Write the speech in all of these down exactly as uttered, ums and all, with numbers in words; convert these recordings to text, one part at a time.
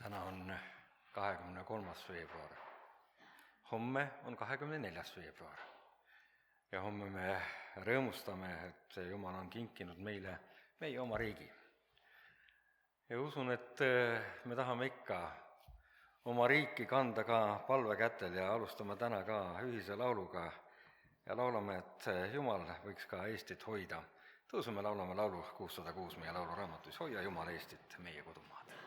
täna on kahekümne kolmas veebruar. Homme on kahekümne neljas veebruar. Ja homme me rõõmustame, et Jumal on kinkinud meile meie oma riigi. Ja usun, et me tahame ikka oma riiki kanda ka palvekätel ja alustame täna ka ühise lauluga ja laulame, et Jumal võiks ka Eestit hoida. Tõusume laulame laulu kuussada kuus meie lauluraamatus, Hoia Jumal Eestit, meie kodumaad.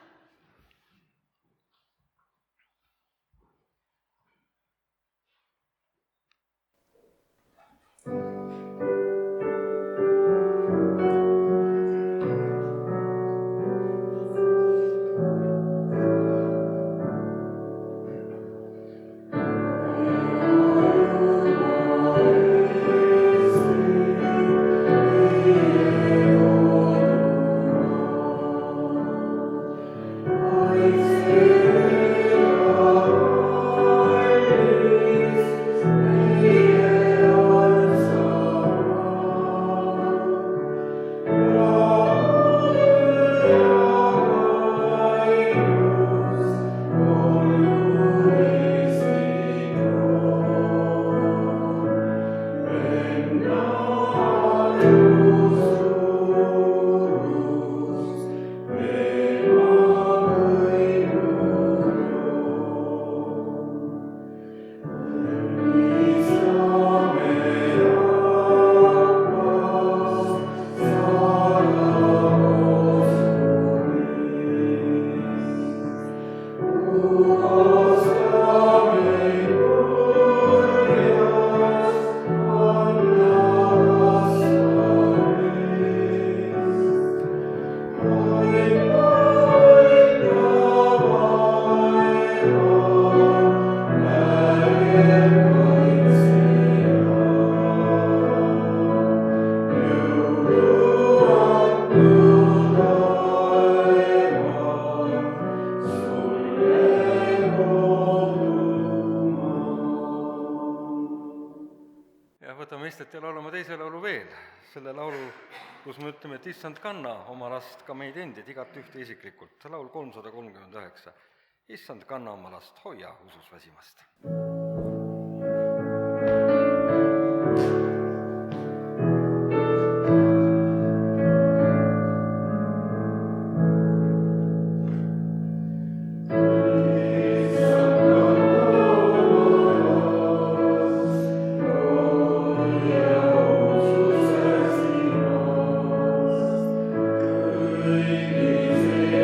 Ja laulame teise laulu veel, selle laulu, kus me ütleme, et issand, kanna oma last, ka meid endid, igat ühte isiklikult. Laul kolmsada kolmkümmend üheksa. Issand, kanna oma last, hoia usus väsimast.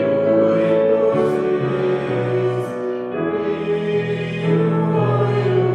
You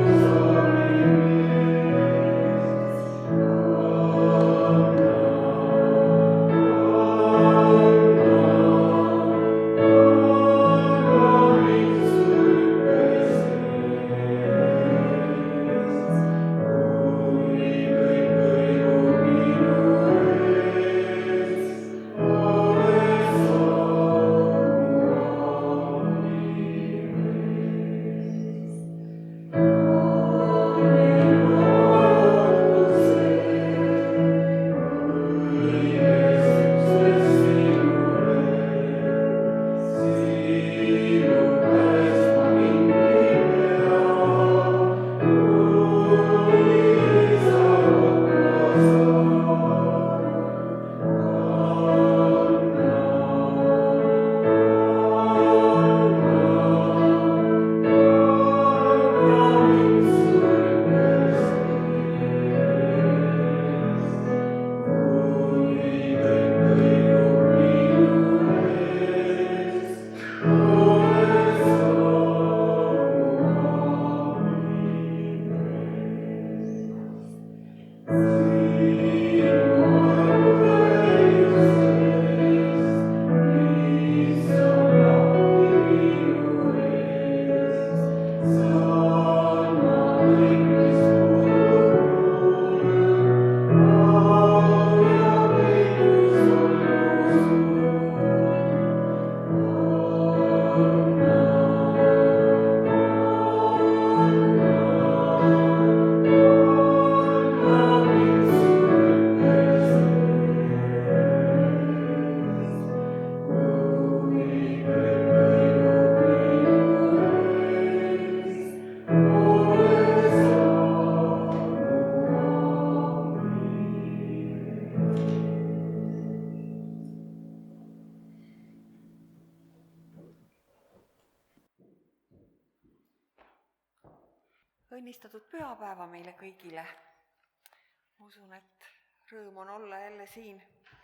õnnistatud pühapäeva meile kõigile. Ma usun, et rõõm on olla jälle siin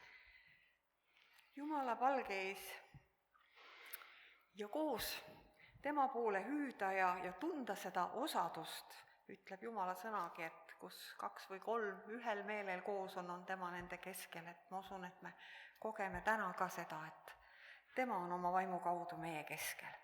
Jumala palge ees ja koos tema poole hüüda ja, ja tunda seda osadust, ütleb Jumala sõnagi, et kus kaks või kolm ühel meelel koos on, on tema nende keskel, et ma usun, et me kogeme täna ka seda, et tema on oma vaimu kaudu meie keskel.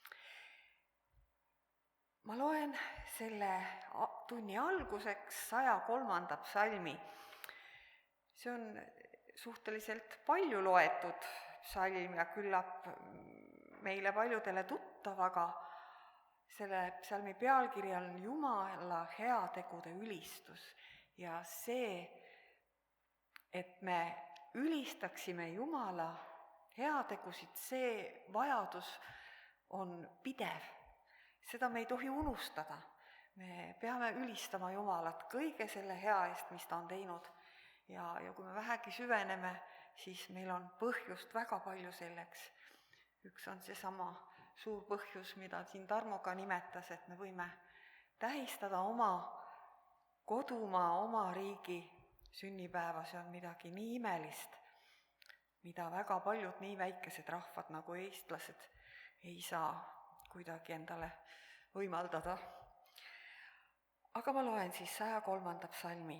Ma loen selle tunni alguseks saja kolmanda psalmi. See on suhteliselt palju loetud psalm ja küllap meile paljudele tuttav, aga selle psalmi pealkiri on Jumala heategude ülistus. Ja see, et me ülistaksime Jumala heategusid, see vajadus on pidev. Seda me ei tohi unustada. Me peame ülistama Jumalat kõige selle hea eest, mis ta on teinud. Ja, ja kui me vähegi süveneme, siis meil on põhjust väga palju selleks. Üks on seesama suur põhjus, mida siin Tarmo ka nimetas, et me võime tähistada oma kodumaa, oma riigi sünnipäeva. See on midagi nii imelist, mida väga paljud nii väikesed rahvad nagu eestlased ei saa kuidagi endale võimaldada. Aga ma loen siis saja kolmanda psalmi.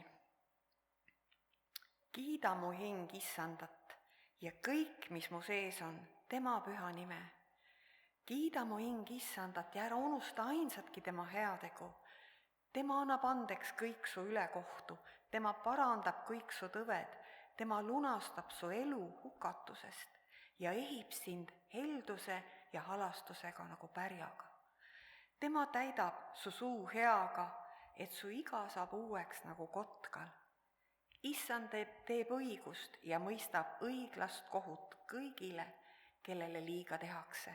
Kiida mu hing Issandat ja kõik, mis mu sees on, tema püha nime. Kiida mu hing Issandat ja ära unusta ainsatki tema heategu. Tema annab andeks kõik su ülekohtu, tema parandab kõik su tõved, tema lunastab su elu hukatusest ja ehib sind helduse ja halastusega nagu pärjaga. Tema täidab su suu heaga, et su iga saab uueks nagu kotkal. Issand teeb, teeb õigust ja mõistab õiglast kohut kõigile, kellele liiga tehakse.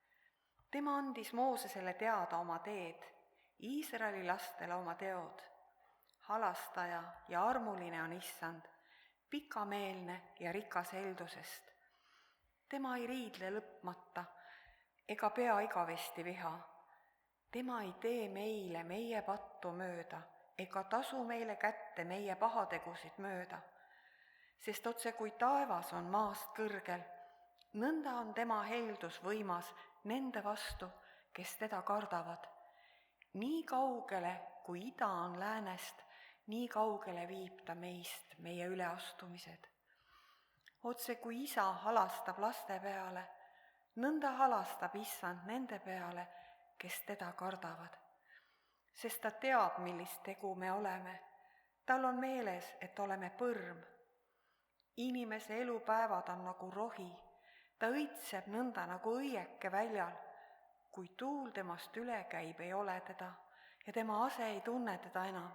Tema andis Moosesele teada oma teed, Iisraeli lastele oma teod. Halastaja ja armuline on Issand, pikameelne ja rikas heldusest. Tema ei riidle lõpmata ega pea igavesti viha. Tema ei tee meile meie pattu mööda ega tasu meile kätte meie pahategusid mööda. Sest otse kui taevas on maast kõrgel, nõnda on tema heldus võimas nende vastu, kes teda kardavad. Nii kaugele, kui ida on läänest, nii kaugele viib ta meist meie üleastumised. Otse kui isa halastab laste peale, nõnda halastab Issand nende peale, kes teda kardavad. Sest ta teab, millist tegu me oleme. Tal on meeles, et oleme põrm. Inimese elupäevad on nagu rohi. Ta õitseb nõnda nagu õieke väljal. Kui tuul temast üle käib, ei ole teda ja tema ase ei tunne teda enam.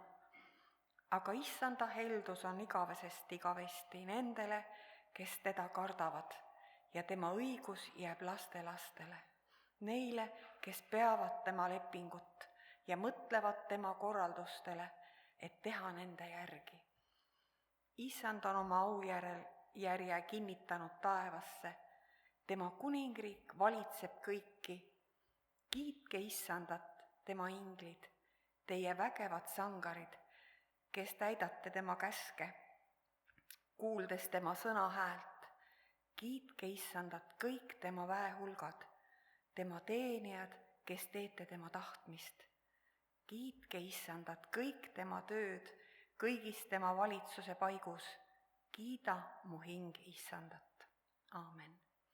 Aga Issanda heldus on igavesest igavesti nendele, kes teda kardavad ja tema õigus jääb laste lastele. Neile, kes peavad tema lepingut ja mõtlevad tema korraldustele, et teha nende järgi. Issand on oma aujärel järje kinnitanud taevasse. Tema kuningriik valitseb kõiki. Kiitke Issandat, tema inglid, teie vägevad sangarid, kes täidate tema käske, kuuldes tema sõna häält. Kiitke Issandat kõik tema väehulgad, tema teenijad, kes teete tema tahtmist. Kiitke Issandat kõik tema tööd, kõigis tema valitsuse paigus. Kiida mu hing Issandat. Aamen.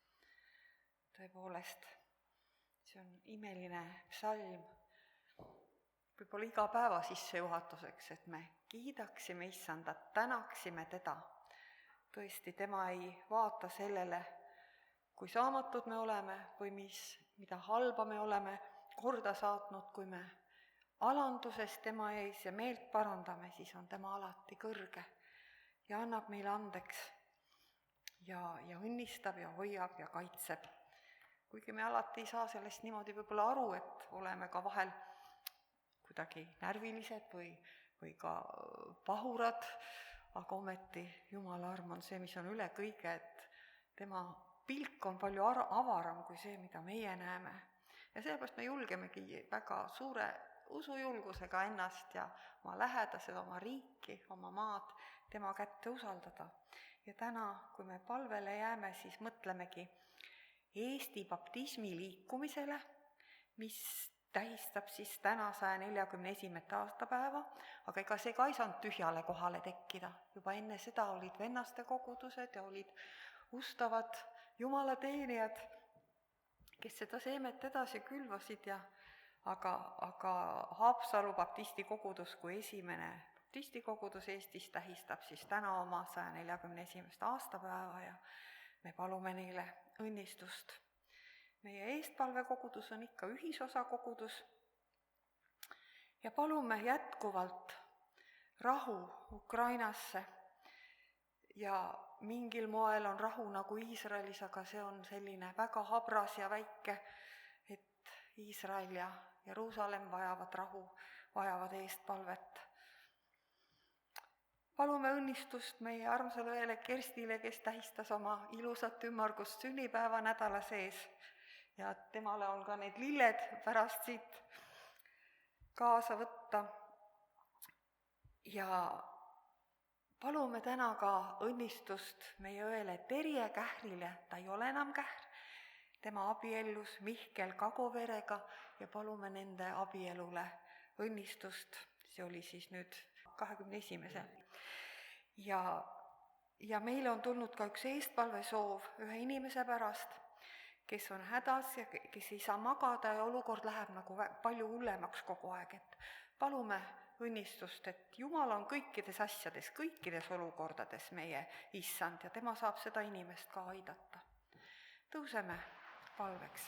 Tõepoolest, see on imeline psalm. Võib-olla iga päeva sissejuhatuseks, et me kiidaksime Issandat, tänaksime teda. Tõesti, tema ei vaata sellele, kui saamatud me oleme või mis, mida halba me oleme korda saatnud, kui me alanduses tema ees ja meelt parandame, siis on tema alati kõrge ja annab meile andeks ja, ja õnnistab ja hoiab ja kaitseb. Kuigi me alati ei saa sellest niimoodi võib-olla aru, et oleme ka vahel kuidagi närvilised või, või ka pahurad, aga ometi Jumala arm on see, mis on üle kõige, et tema pilk on palju avaram kui see, mida meie näeme. Ja sellepärast me julgemegi väga suure usujulgusega ennast ja oma lähedased, oma riiki, oma maad tema kätte usaldada. Ja täna, kui me palvele jääme, siis mõtlemegi Eesti baptismi liikumisele, mis tähistab siis täna saja neljakümne esimest aastapäeva, aga ega see ka ei saanud tühjale kohale tekkida. Juba enne seda olid vennaste kogudused ja olid ustavad jumalateenijad, kes seda seemet edasi külvasid ja aga, aga Haapsalu baptisti kogudus kui esimene baptisti kogudus Eestis tähistab siis täna oma saja neljakümne esimest aastapäeva ja me palume neile õnnistust. Meie eestpalvekogudus on ikka ühisosa kogudus ja palume jätkuvalt rahu Ukrainasse ja mingil moel on rahu nagu Iisraelis, aga see on selline väga habras ja väike, et Iisrael ja Jeruusalemm vajavad rahu, vajavad eestpalvet. Palume õnnistust meie armsale õele Kerstile, kes tähistas oma ilusat ümmargust sünnipäeva nädala sees ja temale on ka need lilled pärast siit kaasa võtta. Ja palume täna ka õnnistust meie õele Terje Kährile, ta ei ole enam Kähr, tema abiellus Mihkel Kagoverega ja palume nende abielule õnnistust, see oli siis nüüd kahekümne esimesel. Ja, ja meile on tulnud ka üks eestpalvesoov ühe inimese pärast, kes on hädas ja kes ei saa magada ja olukord läheb nagu palju hullemaks kogu aeg, et palume õnnistust, et Jumal on kõikides asjades, kõikides olukordades meie issand ja tema saab seda inimest ka aidata. Tõuseme palveks.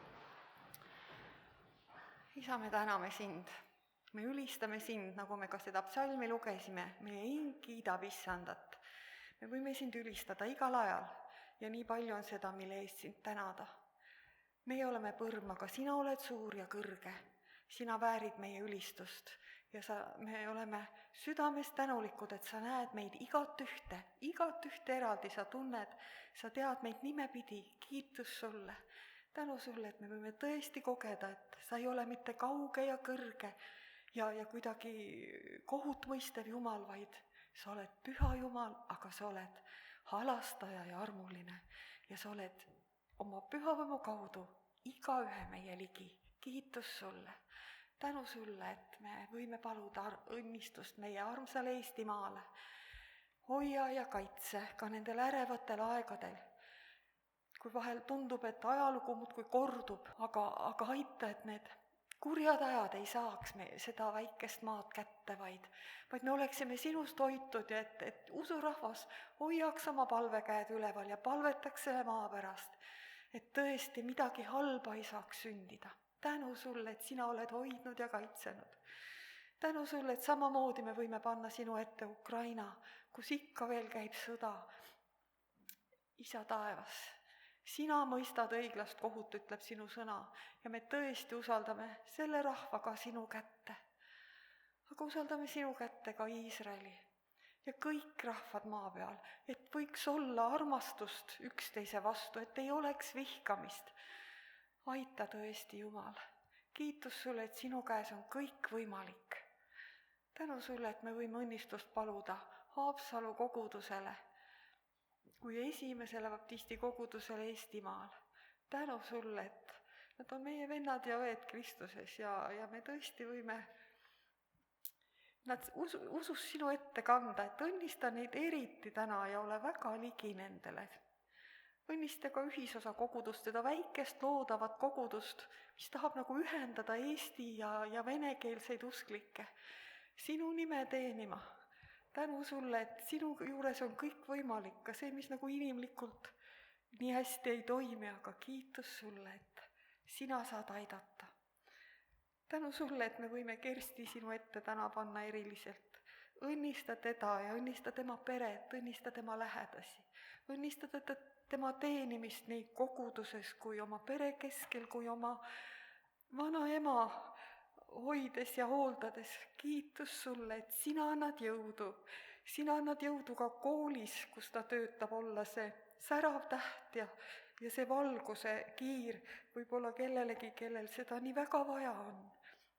Isa, me täname sind, me ülistame sind, nagu me ka seda psalmi lugesime, meie hing kiidab issandat. Me võime sind ülistada igal ajal ja nii palju on seda, mille eest sind tänada. Meie oleme põrm, aga sina oled suur ja kõrge, sina väärid meie ülistust ja sa, me oleme südamest tänulikud, et sa näed meid igat ühte, igat ühte eraldi, sa tunned, sa tead meid nimepidi, kiitus sulle. Tänu sulle, et me võime tõesti kogeda, et sa ei ole mitte kauge ja kõrge ja, ja kuidagi kohut mõistev Jumal, vaid sa oled püha Jumal, aga sa oled halastaja ja armuline ja sa oled oma pühavõimu kaudu igaühe meie ligi. Kiitus sulle. Tänu sulle, et me võime paluda õnnistust meie armsale Eestimaale. Hoia ja kaitse ka nendel ärevatel aegadel, kui vahel tundub, et ajalugu muudkui kordub, aga, aga aita, et need kurjad ajad ei saaks me seda väikest maad kätte, vaid, vaid me oleksime sinust hoitud ja et, et usurahvas hoiaks oma palvekäed üleval ja palvetaks selle maa pärast, et tõesti midagi halba ei saaks sündida. Tänu sulle, et sina oled hoidnud ja kaitsenud. Tänu sulle, et samamoodi me võime panna sinu ette Ukraina, kus ikka veel käib sõda. Isa taevas, sina mõistad õiglast kohut, ütleb sinu sõna, ja me tõesti usaldame selle rahvaga sinu kätte. Aga usaldame sinu kätte ka Iisraeli ja kõik rahvad maa peal, et võiks olla armastust üksteise vastu, et ei oleks vihkamist. Aita tõesti, Jumal. Kiitus sulle, et sinu käes on kõik võimalik. Tänu sulle, et me võime õnnistust paluda Haapsalu kogudusele kui esimesele baptisti kogudusele Eestimaal. Tänu sulle, et nad on meie vennad ja õed Kristuses ja, ja me tõesti võime nad usu, usus sinu ette kanda, et õnnista neid eriti täna ja ole väga ligi nendele. Õnnista ka ühisosa kogudust, seda väikest loodavat kogudust, mis tahab nagu ühendada eesti ja, ja venekeelseid usklikke. Sinu nime teenima. Tänu sulle, et sinu juures on kõik võimalik, ka see, mis nagu inimlikult nii hästi ei toimi, aga kiitus sulle, et sina saad aidata. Tänu sulle, et me võime Kersti sinu ette täna panna eriliselt. Õnnista teda ja õnnista tema peret, õnnista tema lähedasi, õnnista teda tema teenimist nii koguduses kui oma pere keskel, kui oma vana ema hoides ja hooldades. Kiitus sulle, et sina annad jõudu. Sina annad jõudu ka koolis, kus ta töötab, olla see särav täht ja, ja see valguse kiir võib-olla kellelegi, kellel seda nii väga vaja on.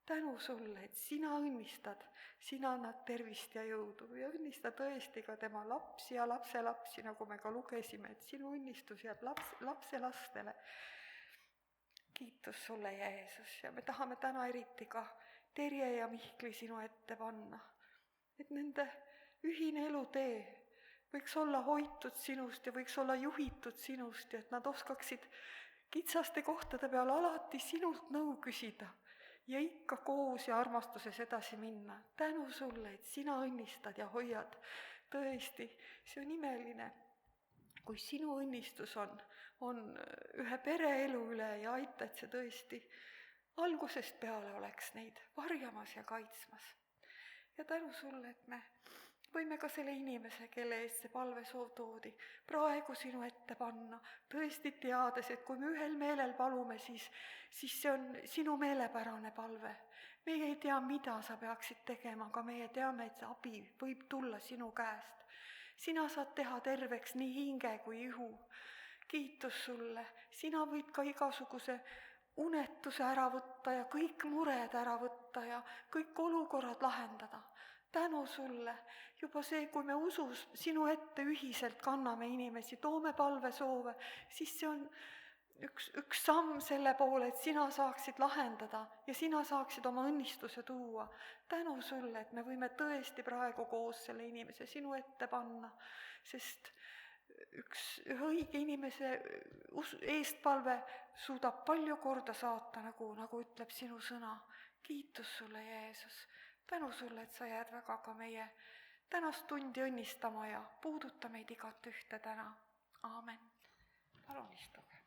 tänu sulle, et sina õnnistad, sina annad tervist ja jõudu ja õnnista tõesti ka tema lapsi ja lapselapsi, nagu me ka lugesime, et sinu õnnistus jääb laps, lapselastele. Kiitus sulle, Jeesus, ja me tahame täna eriti ka Terje ja Mihkli sinu ette panna, et nende ühine elutee võiks olla hoitud sinust ja võiks olla juhitud sinust ja et nad oskaksid kitsaste kohtade peal alati sinult nõu küsida ja ikka koos ja armastuses edasi minna. Tänu sulle, et sina õnnistad ja hoiad. Tõesti, see on imeline, kui sinu õnnistus on, on ühe pereelu üle ja aita, et see tõesti algusest peale oleks neid varjamas ja kaitsmas. Ja tänu sulle, et me võime ka selle inimese, kelle eest see palvesoov toodi, praegu sinu ette panna, tõesti teades, et kui me ühel meelel palume, siis, siis see on sinu meelepärane palve. Meie ei tea, mida sa peaksid tegema, aga meie teame, et see abi võib tulla sinu käest. Sina saad teha terveks nii hinge kui ihu. Kiitus sulle, sina võid ka igasuguse unetuse ära võtta ja kõik mured ära võtta ja kõik olukorrad lahendada. Tänu sulle, juba see, kui me usus sinu ette ühiselt kanname inimesi, toome palvesoove, siis see on üks, üks samm selle poole, et sina saaksid lahendada ja sina saaksid oma õnnistuse tuua. Tänu sulle, et me võime tõesti praegu koos selle inimese sinu ette panna, sest üks õige inimese eestpalve suudab palju korda saata, nagu, nagu ütleb sinu sõna. Kiitus sulle, Jeesus. Tänu sulle, et sa jääd väga ka meie tänast tundi õnnistama ja puuduta meid igat ühte täna. Aamen. Palun istuge.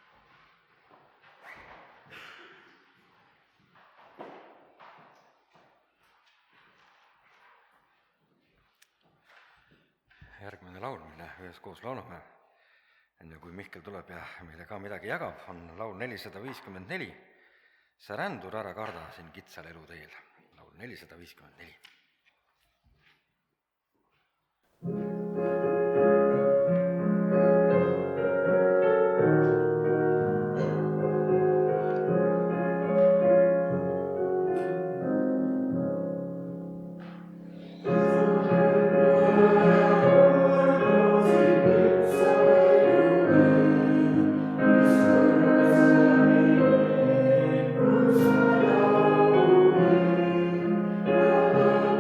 Järgmine laul, mille üheskoos laulame, enne kui Mihkel tuleb ja meile ka midagi jagab, on laul nelisada viiskümmend neli. Sa rändur ära karda siin kitsal eluteel. Laul nelisada viiskümmend neli. Oh,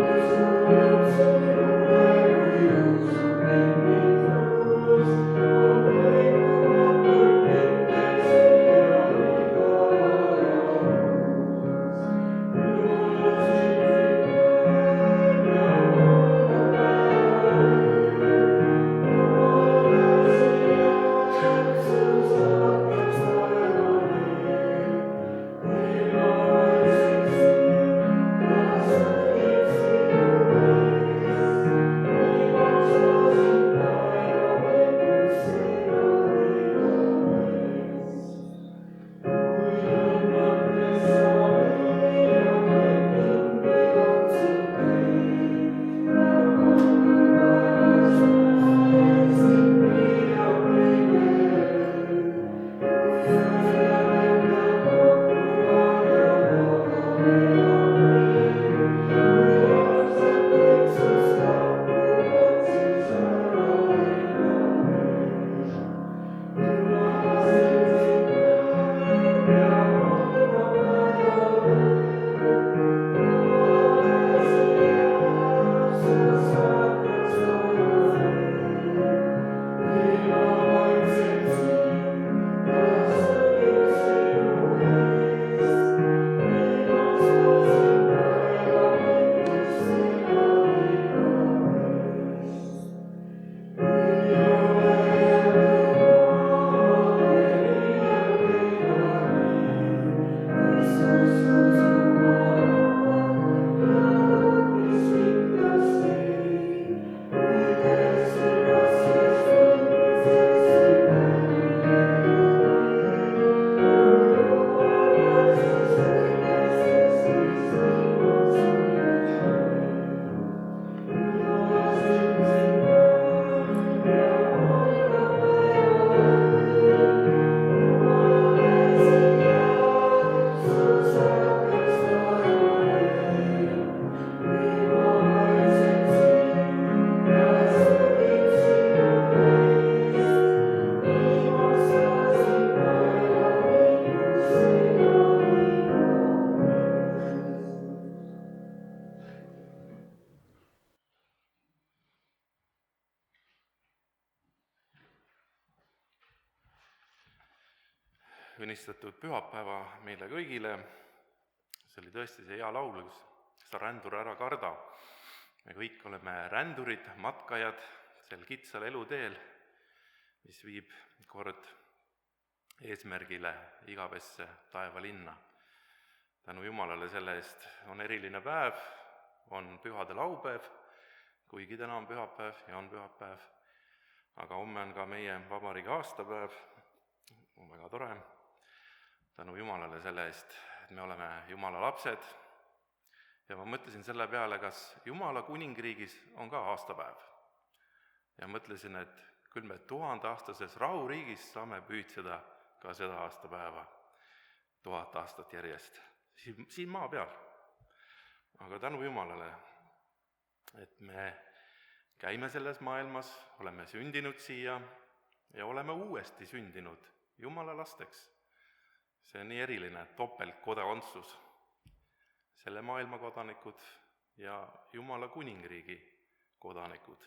õnnistatud pühapäeva meile kõigile. See oli tõesti see hea laul, kus sa rändur ära karda. Me kõik oleme rändurid, matkajad sel kitsal eluteel, mis viib kord eesmärgile igavesse taevalinna. Tänu Jumalale selle eest on eriline päev, on pühade laupäev, kuigi täna on pühapäev ja on pühapäev, aga homme on ka meie vabariigi aastapäev, on väga tore. Tänu Jumalale selle eest, et me oleme Jumala lapsed. Ja ma mõtlesin selle peale, kas Jumala kuningriigis on ka aastapäev. Ja mõtlesin, et küll me tuhandaastases rahuriigis saame püütseda ka seda aastapäeva, tuhat aastat järjest, siin, siin maa peal. Aga tänu Jumalale, et me käime selles maailmas, oleme sündinud siia ja oleme uuesti sündinud Jumala lasteks. See on nii eriline topeltkodakondsus. Selle maailma kodanikud ja Jumala kuningriigi kodanikud.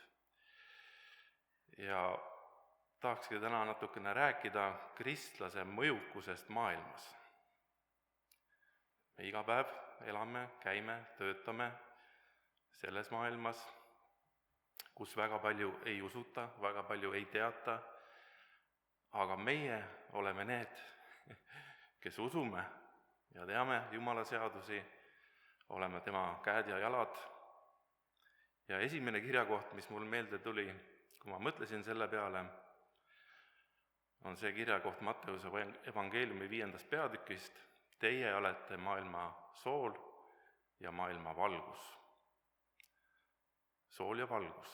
Ja tahakski täna natukene rääkida kristlase mõjukusest maailmas. Me iga päev elame, käime, töötame selles maailmas, kus väga palju ei usuta, väga palju ei teata, aga meie oleme need, kes usume ja teame Jumala seadusi, oleme tema käed ja jalad. Ja esimene kirjakoht, mis mul meelde tuli, kui ma mõtlesin selle peale, on see kirjakoht Matteuse evangeeliumi viiendast peatükist. Teie olete maailma sool ja maailma valgus. Sool ja valgus.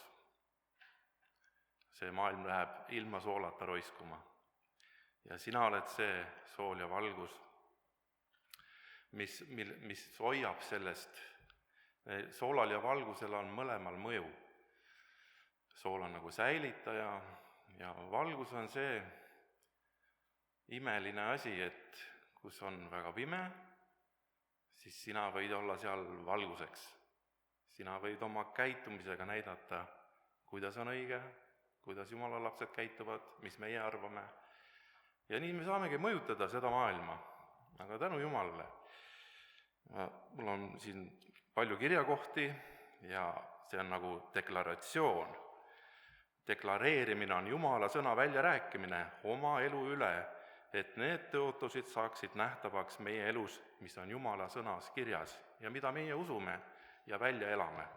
See maailm läheb ilma soolata roiskuma. Ja sina oled see sool ja valgus, Mis, mil, mis hoiab sellest. Soolal ja valgusel on mõlemal mõju. Sool on nagu säilitaja ja valgus on see imeline asi, et kus on väga pime, siis sina võid olla seal valguseks. Sina võid oma käitumisega näidata, kuidas on õige, kuidas Jumala lapsed käituvad, mis meie arvame. Ja nii me saamegi mõjutada seda maailma, aga tänu Jumalale. Mul on siin palju kirjakohti ja see on nagu deklaratsioon. Deklareerimine on Jumala sõna väljarääkimine oma elu üle, et need tõotused saaksid nähtavaks meie elus, mis on Jumala sõnas kirjas ja mida meie usume ja välja elame.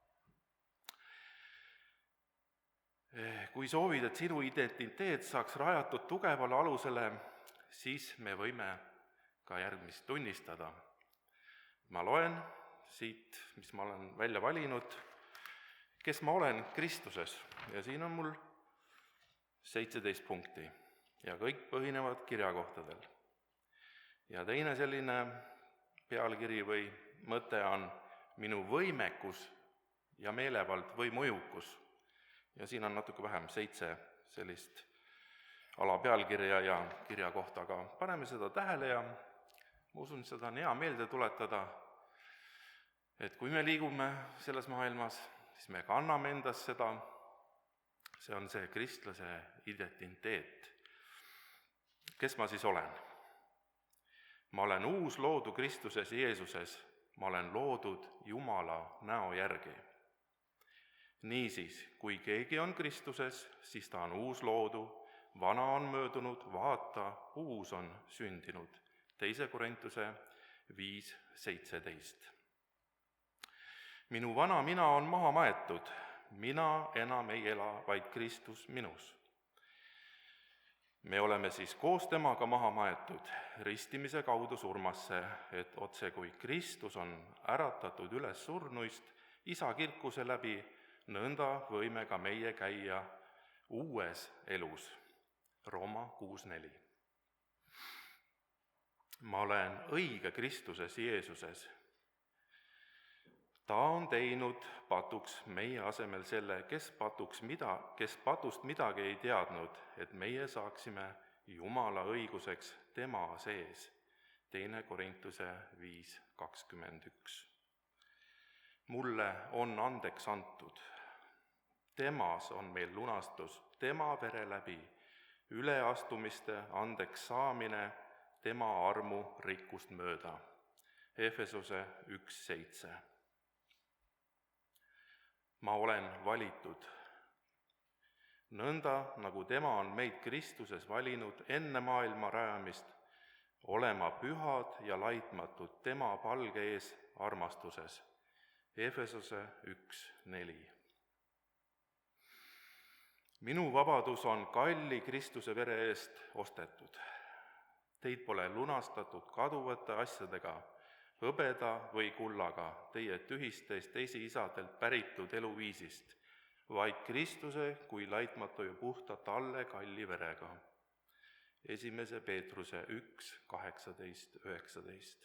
Kui soovid, et sinu identiteet saaks rajatud tugevale alusele, siis me võime ka järgmist tunnistada. Ma loen siit, mis ma olen välja valinud, kes ma olen Kristuses. Ja siin on mul seitseteist punkti ja kõik põhinevad kirjakohtadel. Ja teine selline pealkiri või mõte on minu võimekus ja meelevald või mõjukus. Ja siin on natuke vähem seitse sellist alapealkirja ja kirjakohta, aga paneme seda tähele ja ma usun, seda on hea meelde tuletada, et kui me liigume selles maailmas, siis me kanname endas seda, see on see kristlase identiteet. Kes ma siis olen? Ma olen uus loodu Kristuses Jeesuses, ma olen loodud Jumala näo järgi. Niisiis, kui keegi on Kristuses, siis ta on uus loodu, vana on möödunud, vaata, uus on sündinud. Teise Korintuse viis seitseteist. Minu vana mina on maha maetud, mina enam ei ela, vaid Kristus minus. Me oleme siis koos temaga maha maetud ristimise kaudu surmasse, et otse kui Kristus on äratatud üles surnuist isa kirkuse läbi, nõnda võime ka meie käia uues elus. Rooma kuus neli. Ma olen õige Kristuses Jeesuses. Ta on teinud patuks meie asemel selle, kes patuks mida, kes patust midagi ei teadnud, et meie saaksime Jumala õiguseks tema sees. Teine Korintuse viis kakskümmend üks. Mulle on andeks antud. Temas on meil lunastus, tema vere läbi, üleastumiste andeks saamine, tema armu rikkust mööda. Efesose üks seitse. Ma olen valitud, nõnda nagu tema on meid Kristuses valinud enne maailma rajamist, olema pühad ja laitmatud tema palge ees armastuses. Efesose üks neli. Minu vabadus on kalli Kristuse vere eest ostetud. Teid pole lunastatud kaduvate asjadega, hõbeda või kullaga, teie tühistest esiisadelt päritud eluviisist, vaid Kristuse kui laitmatu ja puhta talle kalli verega. Esimese Peetruse üks kaheksateist üheksateist.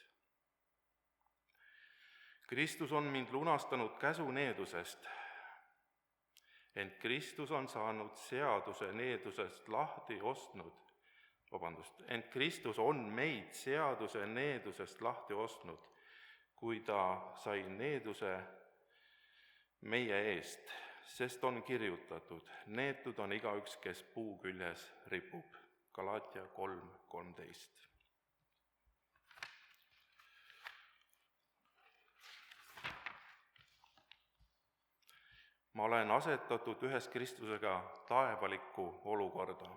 Kristus on mind lunastanud käsu needusest, ent Kristus on saanud seaduse needusest lahti ostnud, vabandust, ent Kristus on meid seaduse needusest lahti ostnud, kui ta sai needuse meie eest, sest on kirjutatud, neetud on igaüks, kes puu küljes ripub. Galaatia kolm kolmteist. Ma olen asetatud ühes Kristusega taevalikku olukorda.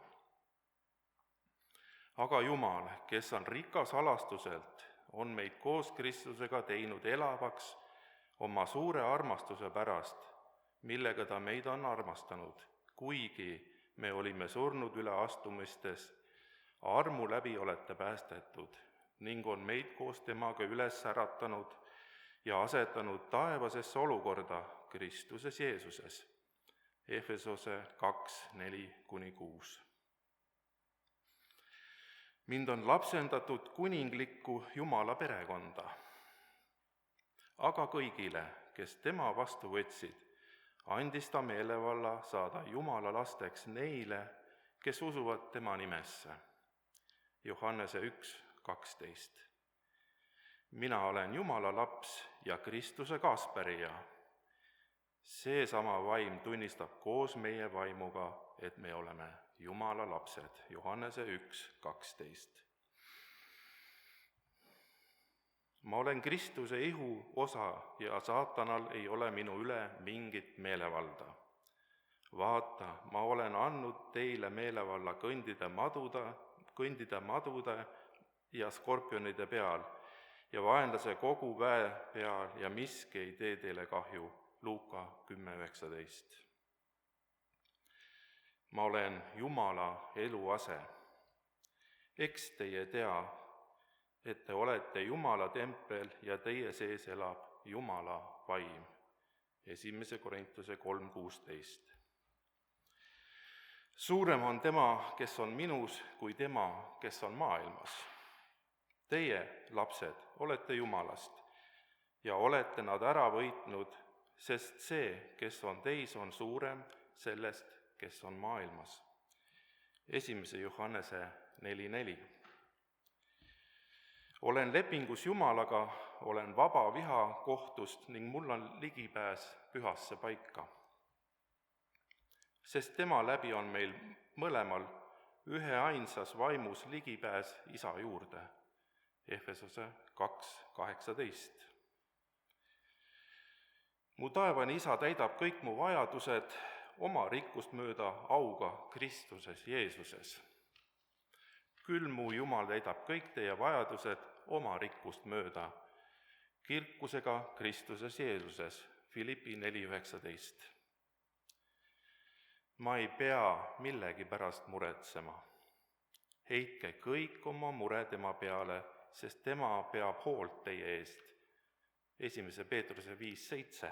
Aga Jumal, kes on rikas alastuselt, on meid koos Kristusega teinud elavaks oma suure armastuse pärast, millega ta meid on armastanud, kuigi me olime surnud üleastumistes, armu läbi olete päästetud ning on meid koos temaga üles äratanud ja asetanud taevasesse olukorda Kristuses Jeesuses. Efesose kaks neli kuni kuus. Mind on lapsendatud kuninglikku Jumala perekonda, aga kõigile, kes tema vastu võtsid, andis ta meelevalla saada Jumala lasteks neile, kes usuvad tema nimesse. Johannese üks kaksteist. Mina olen Jumala laps ja Kristuse kaaspärija. Seesama vaim tunnistab koos meie vaimuga, et me oleme Jumala lapsed. Johannese üks kaksteist. Ma olen Kristuse ihu osa ja saatanal ei ole minu üle mingit meelevalda. Vaata, ma olen andnud teile meelevalla kõndida maduda, kõndida madude ja skorpionide peal ja vaenlase kogu väe peal ja miski ei tee teile kahju. Luuka kümme üheksateist. Ma olen Jumala eluase. Eks teie tea, et te olete Jumala tempel ja teie sees elab Jumala vaim. Esimese Korintuse kolm kuusteist. Suurem on tema, kes on minus, kui tema, kes on maailmas. Teie, lapsed, olete Jumalast ja olete nad ära võitnud, sest see, kes on teis, on suurem sellest, kes on maailmas. Esimese Johannese neli neli. Olen lepingus Jumalaga, olen vaba viha kohtust ning mul on ligipääs pühasse paika. Sest tema läbi on meil mõlemal üheainsas vaimus ligipääs Isa juurde. Efesose kaks kaheksateist. Mu taevane Isa täidab kõik mu vajadused oma rikkust mööda auga Kristuses Jeesuses. Küll mu Jumal täidab kõik teie vajadused oma rikkust mööda kirkusega Kristuses Jeesuses. Filippi neli üheksateist. Ma ei pea millegi pärast muretsema. Heitke kõik oma mure tema peale, sest tema peab hoolt teie eest. Esimese Peetruse viis seitse.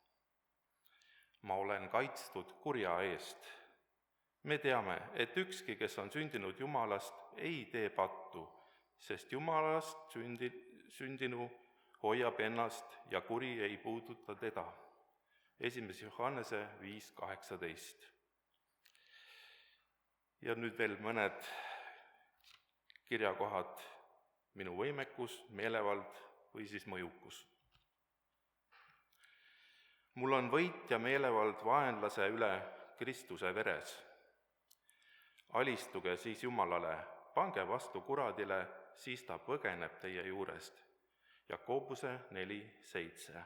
Ma olen kaitstud kurja eest. Me teame, et ükski, kes on sündinud Jumalast, ei tee pattu, sest Jumalast sündi, sündinu hoiab ennast ja kuri ei puuduta teda. Esimese Johannese viis kaheksateist. Ja nüüd veel mõned kirjakohad. Minu võimekus, meelevald või siis mõjukus. Mul on võit ja meelevald vaenlase üle Kristuse veres. Alistuge siis Jumalale, pange vastu kuradile siis ta põgeneb teie juurest. Jakobuse neli seitse.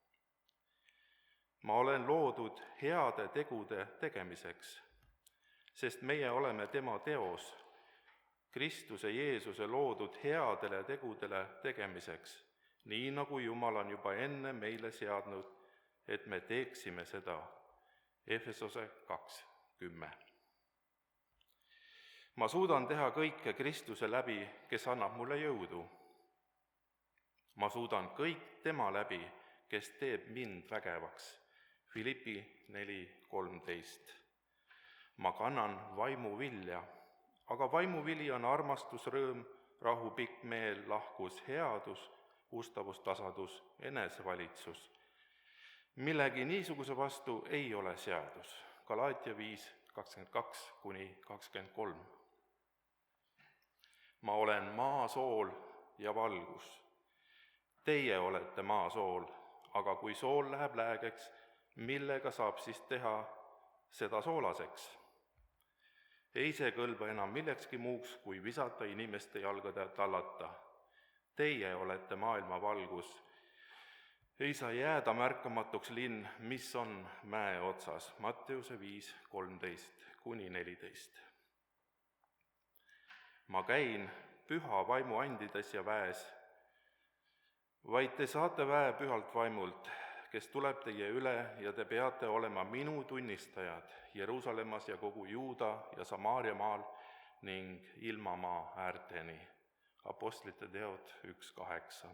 Ma olen loodud heade tegude tegemiseks, sest meie oleme tema teos, Kristuse Jeesuse loodud headele tegudele tegemiseks, nii nagu Jumal on juba enne meile seadnud, et me teeksime seda. Efesose kaks kümme. Ma suudan teha kõike Kristuse läbi, kes annab mulle jõudu. Ma suudan kõik tema läbi, kes teeb mind vägevaks. Filippi neli kolmteist. Ma kannan vaimu vilja, aga vaimuvili on armastus, rõõm, rahu, pikk meel, lahkus, headus, ustavus, tasadus, enesevalitsus. Millegi niisuguse vastu ei ole seadus. Galaatia viis kakskümmend kaks kuni kakskümmend kolm. Ma olen maasool ja valgus. Teie olete maasool, aga kui sool läheb läägeks, millega saab siis teha seda soolaseks? Ei see kõlba enam millekski muuks, kui visata inimeste jalgade tallata. Teie olete maailma valgus. Ei saa jääda märkamatuks linn, mis on mäe otsas. Matteuse viis kolmteist kuni neliteist. Ma käin püha vaimu andides ja väes, vaid te saate väe pühalt vaimult, kes tuleb teie üle ja te peate olema minu tunnistajad Jeruusalemmas ja kogu Juuda ja Samaaria maal ning ilmamaa äärteni. Apostlite teod üks kaheksa.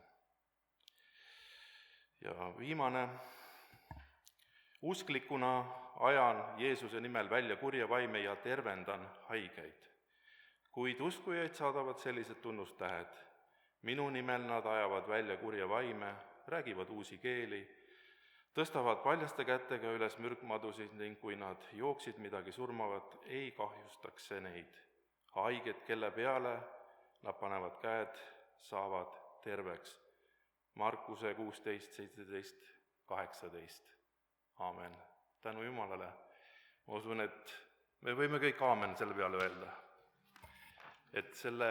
Ja viimane. Usklikuna ajan Jeesuse nimel välja kurja vaime ja tervendan haigeid. Kuid uskujaid saadavad sellised tunnustähed. Minu nimel nad ajavad välja kurja vaime, räägivad uusi keeli, tõstavad paljaste kätega üles mürkmadusid ning kui nad jooksid midagi surmavat, ei kahjustaks see neid. Haiged, kelle peale nad panevad käed, saavad terveks. Markuse kuusteist seitseteist kaheksateist. Aamen. Tänu Jumalale. Ma usun, et me võime kõik aamen selle peale öelda. Et selle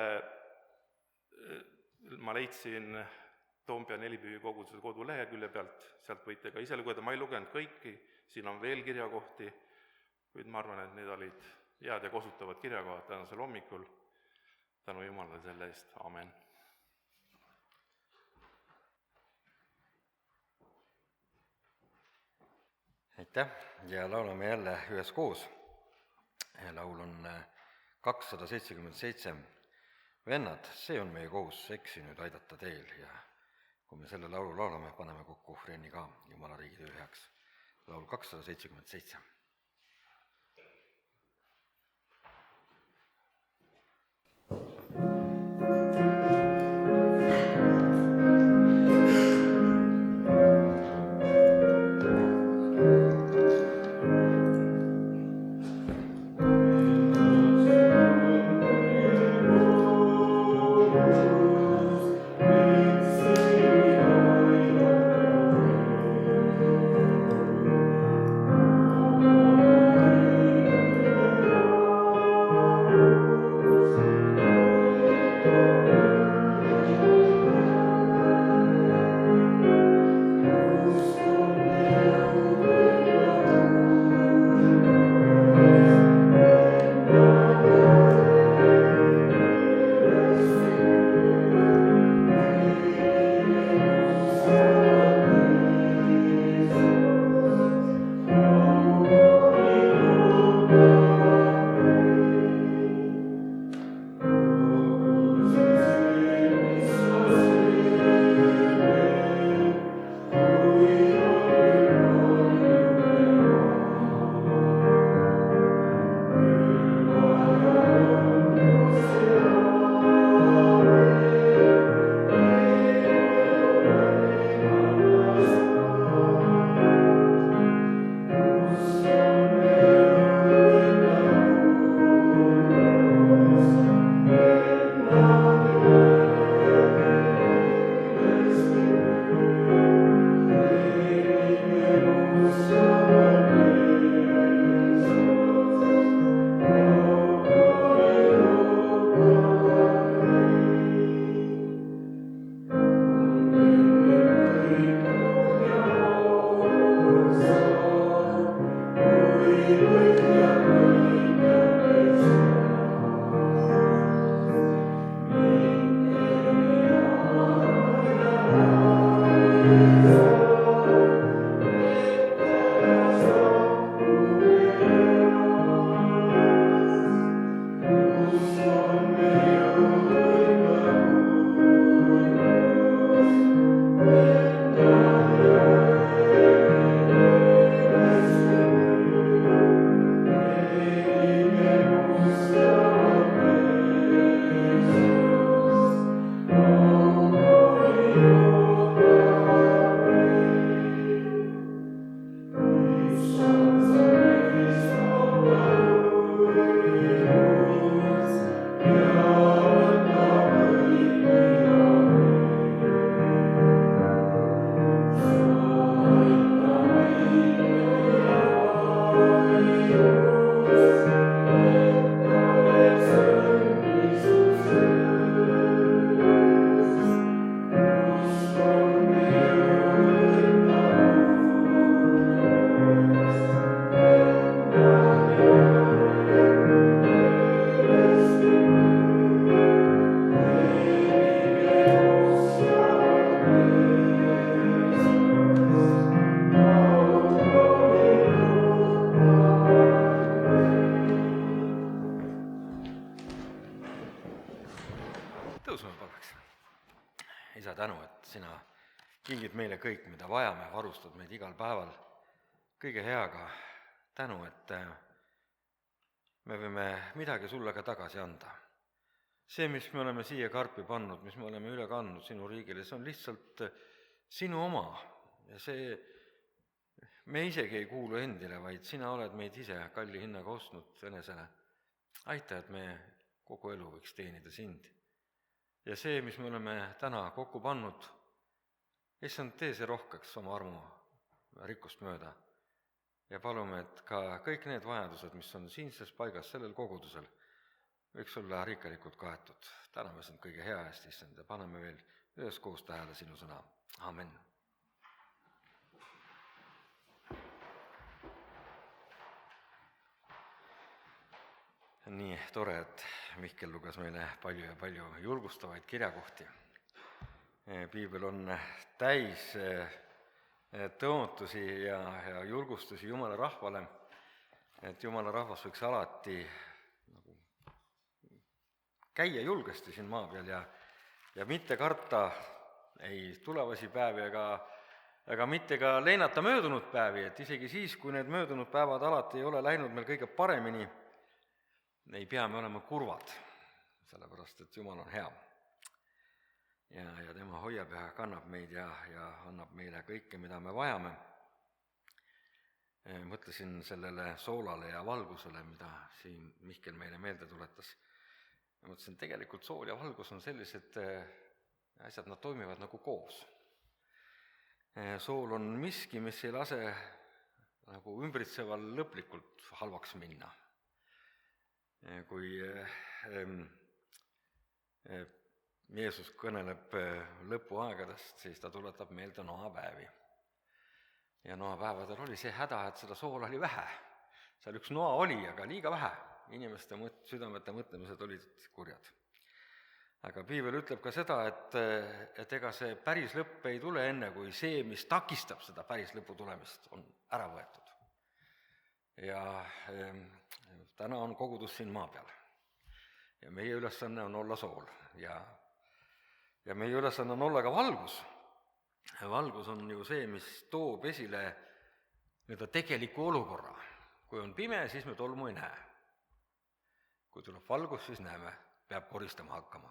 ma leidsin Toompea nelipühi koguduse kodulehekülje pealt, sealt võite ka ise lugeda, ma ei lugenud kõiki, siin on veel kirjakohti, kuid ma arvan, et need olid head ja kosutavad kirjakohad tänasel hommikul. Tänu Jumalale selle eest, aamen. Aitäh ja laulame jälle üheskoos. Laul on kakssada seitsekümmend seitse. Vennad, see on meie kohus eksinud aidata teel ja kui me selle laulu laulame, paneme kokku ohvrienni ka Jumala riigi töö heaks. Laul kakssada seitsekümmend seitse. Thank you. isa, tänu, et sina kingid meile kõik, mida vajame, varustad meid igal päeval kõige heaga. tänu, et me võime midagi sulle ka tagasi anda. See, mis me oleme siia karpi pannud, mis me oleme üle kandnud sinu riigile, see on lihtsalt sinu oma ja see, me isegi ei kuulu endile, vaid sina oled meid ise kalli hinnaga ostnud enesele. aita, et me kogu elu võiks teenida sind. ja see, mis me oleme täna kokku pannud, issand, tee see rohkeks oma armu rikkust mööda. ja palume, et ka kõik need vajadused, mis on siinses paigas, sellel kogudusel, võiks olla rikkalikult kaetud. täname sind kõige hea eest, issand, ja paneme veel üheskoos tähele sinu sõna. Amen. Nii tore, et Mihkel luges meile palju ja palju julgustavaid kirjakohti. Piibel on täis tõotusi ja, ja julgustusi Jumala rahvale, et Jumala rahvas võiks alati nagu käia julgesti siin maa peal ja, ja mitte karta ei tulevasi päevi ega, ega mitte ka leinata möödunud päevi, et isegi siis, kui need möödunud päevad alati ei ole läinud meil kõige paremini, ei pea me olema kurvad, sellepärast et Jumal on hea. Ja, ja tema hoiab ja kannab meid ja, ja annab meile kõike, mida me vajame. Mõtlesin sellele soolale ja valgusele, mida siin Mihkel meile meelde tuletas. Mõtlesin, tegelikult sool ja valgus on sellised asjad, nad toimivad nagu koos. Sool on miski, mis ei lase nagu ümbritseval lõplikult halvaks minna. Kui Jeesus kõneleb lõpuaegadest, siis ta tuletab meelde Noa päevi. Ja Noa päevadel oli see häda, et seda soola oli vähe. Seal üks Noa oli, aga liiga vähe. Inimeste mõt- südamete mõtlemised olid kurjad. Aga piibel ütleb ka seda, et, et ega see päris lõpp ei tule enne, kui see, mis takistab seda päris lõpu tulemist, on ära võetud. Ja täna on kogudus siin maa peal. Ja meie ülesanne on olla sool ja, ja meie ülesanne on olla ka valgus. Valgus on ju see, mis toob esile nii-öelda tegeliku olukorra. Kui on pime, siis me tolmu ei näe. Kui tuleb valgus, siis näeme, peab koristama hakkama.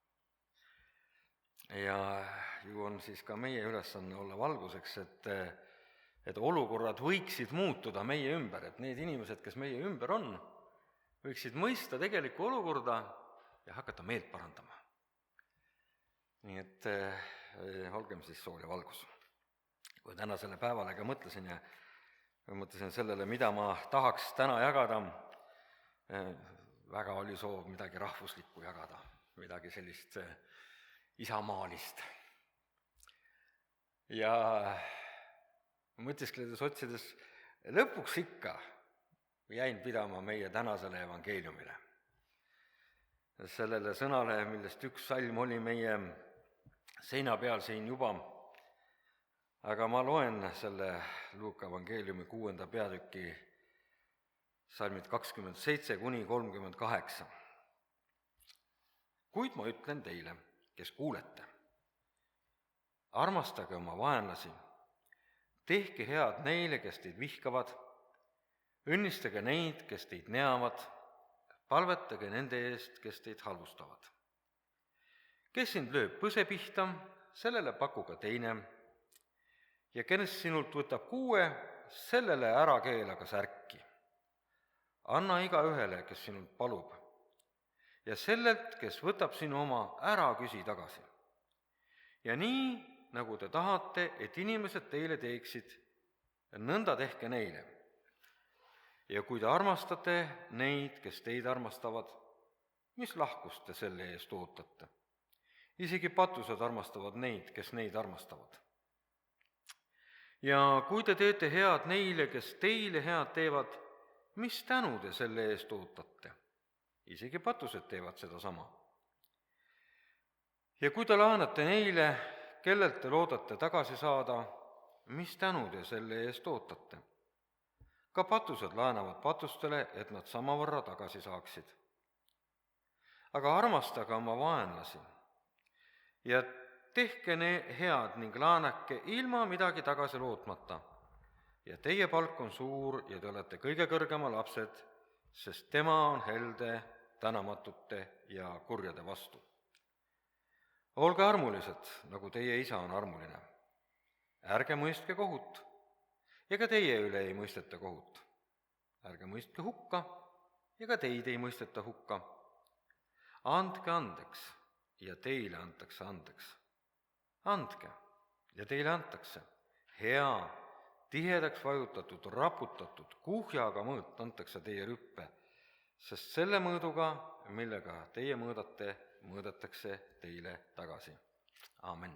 Ja ju on siis ka meie ülesanne olla valguseks, et, et olukorrad võiksid muutuda meie ümber, et need inimesed, kes meie ümber on, võiksid mõista tegelikku olukorda ja hakata meelt parandama. Nii et eh, olgem siis sool ja valgus. Kui täna selle päevale ka mõtlesin ja mõtlesin sellele, mida ma tahaks täna jagada, eh, väga oli soov midagi rahvuslikku jagada, midagi sellist eh, isamaalist. Ja mõtiskledes otsides lõpuks ikka jäin pidama meie tänasele evangeeliumile. Sellele sõnale, millest üks salm oli meie seina peal siin juba, aga ma loen selle Luuka evangeeliumi kuuenda peatüki salmid kakskümmend seitse kuni kolmkümmend kaheksa. Kuid ma ütlen teile, kes kuulete, armastage oma vaenlasi, tehke head neile, kes teid vihkavad, õnnistage neid, kes teid neavad, palvetage nende eest, kes teid halvustavad. Kes sind lööb põse pihta, sellele pakuga teine, ja kes sinult võtab kuue, sellele ära keela ka särki. Anna iga ühele, kes sinult palub, ja sellelt, kes võtab sinu oma, ära küsi tagasi. Ja nii, nagu te tahate, et inimesed teile teeksid, nõnda tehke neile. Ja kui te armastate neid, kes teid armastavad, mis lahkust te selle eest ootate? Isegi patused armastavad neid, kes neid armastavad. Ja kui te teete head neile, kes teile head teevad, mis tänu te selle eest ootate? Isegi patused teevad seda sama. Ja kui te laenate neile, kellelt te loodate tagasi saada, mis tänu te selle eest ootate? Ka patused laenavad patustele, et nad samavõrra tagasi saaksid. Aga armastage oma vaenlasi ja tehke ne head ning laenake ilma midagi tagasi lootmata. Ja teie palk on suur ja te olete kõige kõrgema lapsed, sest tema on helde tänamatute ja kurjade vastu. Olge armulised, nagu teie isa on armuline. Ärge mõistke kohut, ega teie üle ei mõisteta kohut. Ärge mõistke hukka, ega teid ei mõisteta hukka. Andke andeks ja teile antakse andeks. Andke ja teile antakse. Hea, tihedaks vajutatud, raputatud, kuhjaga mõõt antakse teie rüppe, sest selle mõõduga, millega teie mõõdate, mõõdetakse teile tagasi. Aamen.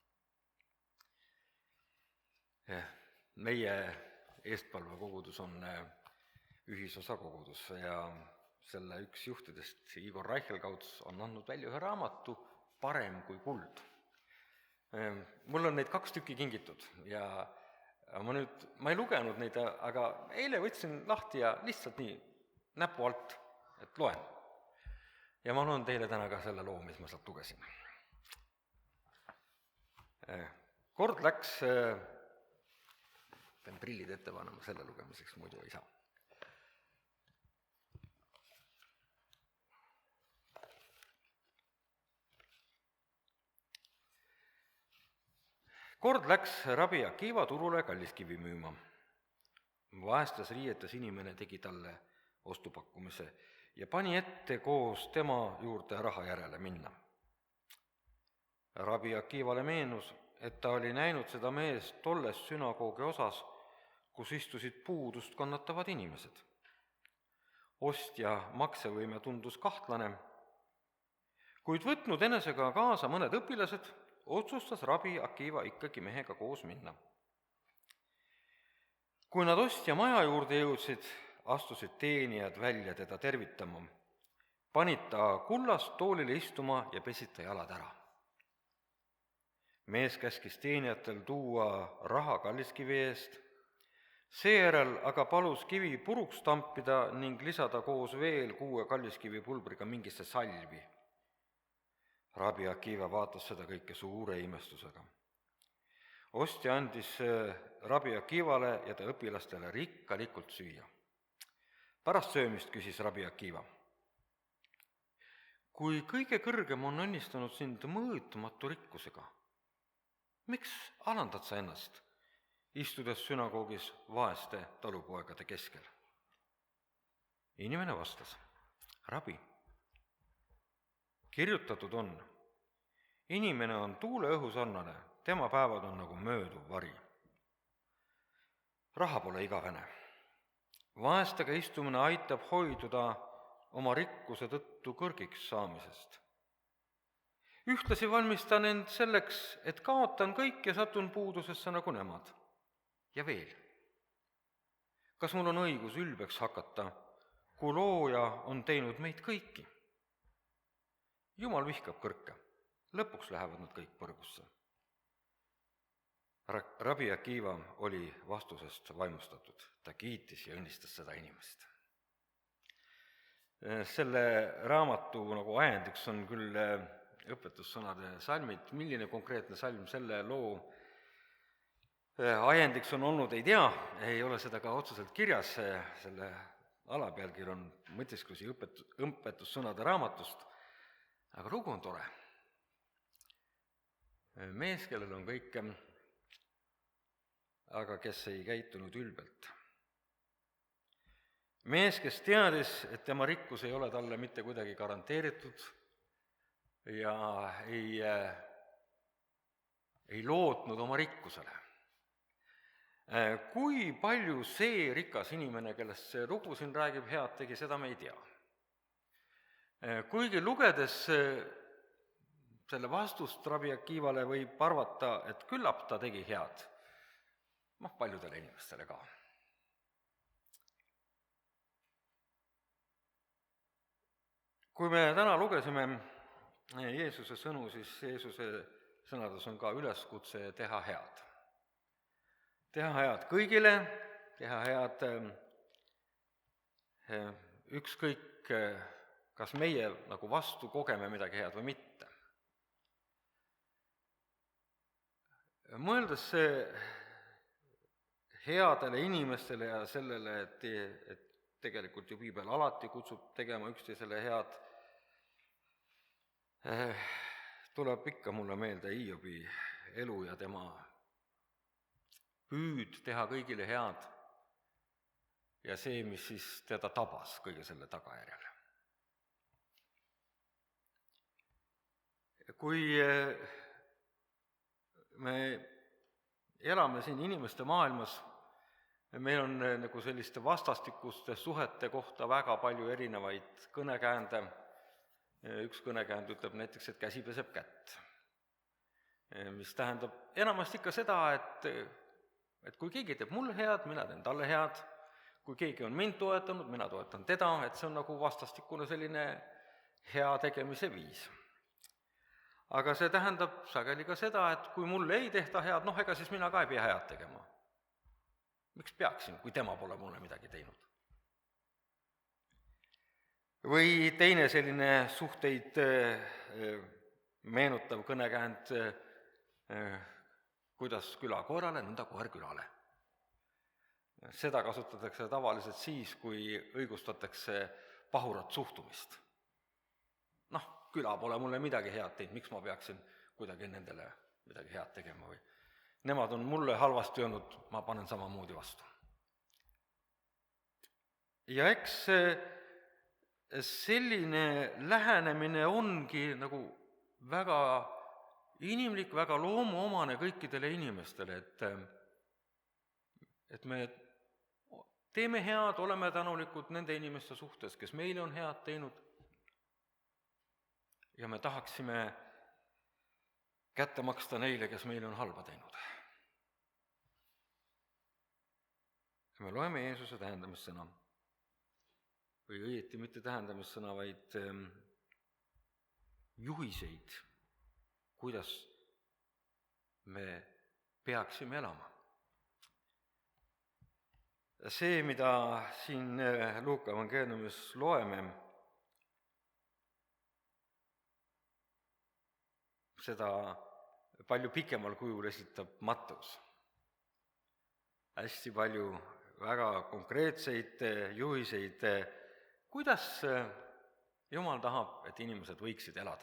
Meie Eestpalve-kogudus on ühisosa kogudus ja selle üks juhtidest, Igor Reichelgauts, on andnud välja ühe raamatu Parem kui kuld. Mul on neid kaks tükki kingitud ja ma nüüd, ma ei lugenud neid, aga eile võtsin lahti ja lihtsalt nii näpu alt, et loen. Ja ma loen teile täna ka selle loo, mis ma sealt lugesin. Kord läks, pean prillid ette panema selle lugemiseks, muidu ei saa. Kord läks rabi Akiva turule kalliskivi müüma. Vaestes riietes inimene tegi talle ostupakkumise ja pani ette koos tema juurde raha järele minna. Rabi Akivale meenus, et ta oli näinud seda meest tolles sünagoogi osas, kus istusid puudust kannatavad inimesed. Ostja maksevõime tundus kahtlane, kuid võtnud enesega kaasa mõned õpilased, otsustas rabi Akiva ikkagi mehega koos minna. Kui nad ostja maja juurde jõudsid, astusid teenijad välja teda tervitama. Panid ta kullast toolile istuma ja pesid ta jalad ära. Mees käskis teenijatel tuua raha kalliskivi eest, seejärel aga palus kivi puruks tampida ning lisada koos veel kuue kalliskivi pulbriga mingisse salvi. Rabi Akiva vaatas seda kõike suure imestusega. Ostja andis rabi Akivale ja ta õpilastele rikkalikult süüa. Pärast söömist küsis rabi Akiva: kui kõige kõrgem on õnnistanud sind mõõtmatu rikkusega, miks alandad sa ennast, istudes sünagoogis vaeste talupoegade keskel? Inimene vastas: rabi, kirjutatud on, inimene on tuuleõhu sarnane, tema päevad on nagu mööduv vari. Raha pole igavene. Vaestega istumine aitab hoiduda oma rikkuse tõttu kõrgiks saamisest. Ühtlasi valmistan end selleks, et kaotan kõik ja satun puudusesse nagu nemad. Ja veel, kas mul on õigus ülbeks hakata, kui looja on teinud meid kõiki? Jumal vihkab kõrke, lõpuks lähevad nad kõik põrgusse. Rabi Akiva oli vastusest vaimustatud, ta kiitis ja õnnistas seda inimest. Selle raamatu nagu ajendiks on küll õpetussõnade salmid, milline konkreetne salm selle loo ajendiks on olnud, ei tea, ei ole seda ka otseselt kirjas, selle alapealkiri on mõtisklusi õpet-, õpetussõnade raamatust, aga lugu on tore. Mees, kellel on kõik, aga kes ei käitunud ülbelt. Mees, kes teadis, et tema rikkus ei ole talle mitte kuidagi garanteeritud ja ei, ei lootnud oma rikkusele. Kui palju see rikas inimene, kellest see lugu siin räägib, head tegi, seda me ei tea. Kuigi lugedes selle vastust rabi Akivale võib arvata, et küllap ta tegi head, noh, paljudele inimestele ka. Kui me täna lugesime Jeesuse sõnu, siis Jeesuse sõnades on ka üleskutse teha head. Teha head kõigile, teha head ükskõik, kas meie nagu vastu kogeme midagi head või mitte. mõeldes headele inimestele ja sellele, et, et tegelikult ju piibel alati kutsub tegema üksteisele head, tuleb ikka mulle meelde Hiobi elu ja tema püüd teha kõigile head ja see, mis siis teda tabas kõige selle tagajärjel. Kui me elame siin inimeste maailmas, meil on nagu selliste vastastikuste suhete kohta väga palju erinevaid kõnekäände. Üks kõnekäänd ütleb näiteks, et käsi peseb kätt, mis tähendab enamasti ikka seda, et, et kui keegi teeb mulle head, mina teen talle head, kui keegi on mind toetanud, mina toetan teda, et see on nagu vastastikune selline hea tegemise viis. Aga see tähendab sageli ka seda, et kui mulle ei tehta head, noh, ega siis mina ka ei pea head tegema. Miks peaksin, kui tema pole mulle midagi teinud? Või teine selline suhteid meenutav kõnekäänd, kuidas küla koerale, nõnda koer külale. Seda kasutatakse tavaliselt siis, kui õigustatakse pahurat suhtumist. Noh, küla pole mulle midagi head teinud, miks ma peaksin kuidagi nendele midagi head tegema või nemad on mulle halvasti öelnud, ma panen samamoodi vastu. Ja eks selline lähenemine ongi nagu väga inimlik, väga loomuomane kõikidele inimestele, et, et me teeme head, oleme tänulikud nende inimeste suhtes, kes meile on head teinud, ja me tahaksime kätte maksta neile, kes meile on halba teinud. Me loeme Jeesuse tähendamissõna, või õieti mitte tähendamissõna, vaid juhiseid, kuidas me peaksime elama. See, mida siin Luuka evangeeliumis loeme, seda palju pikemal kujul esitab Matteus. Hästi palju väga konkreetseid juhiseid, kuidas Jumal tahab, et inimesed võiksid elada.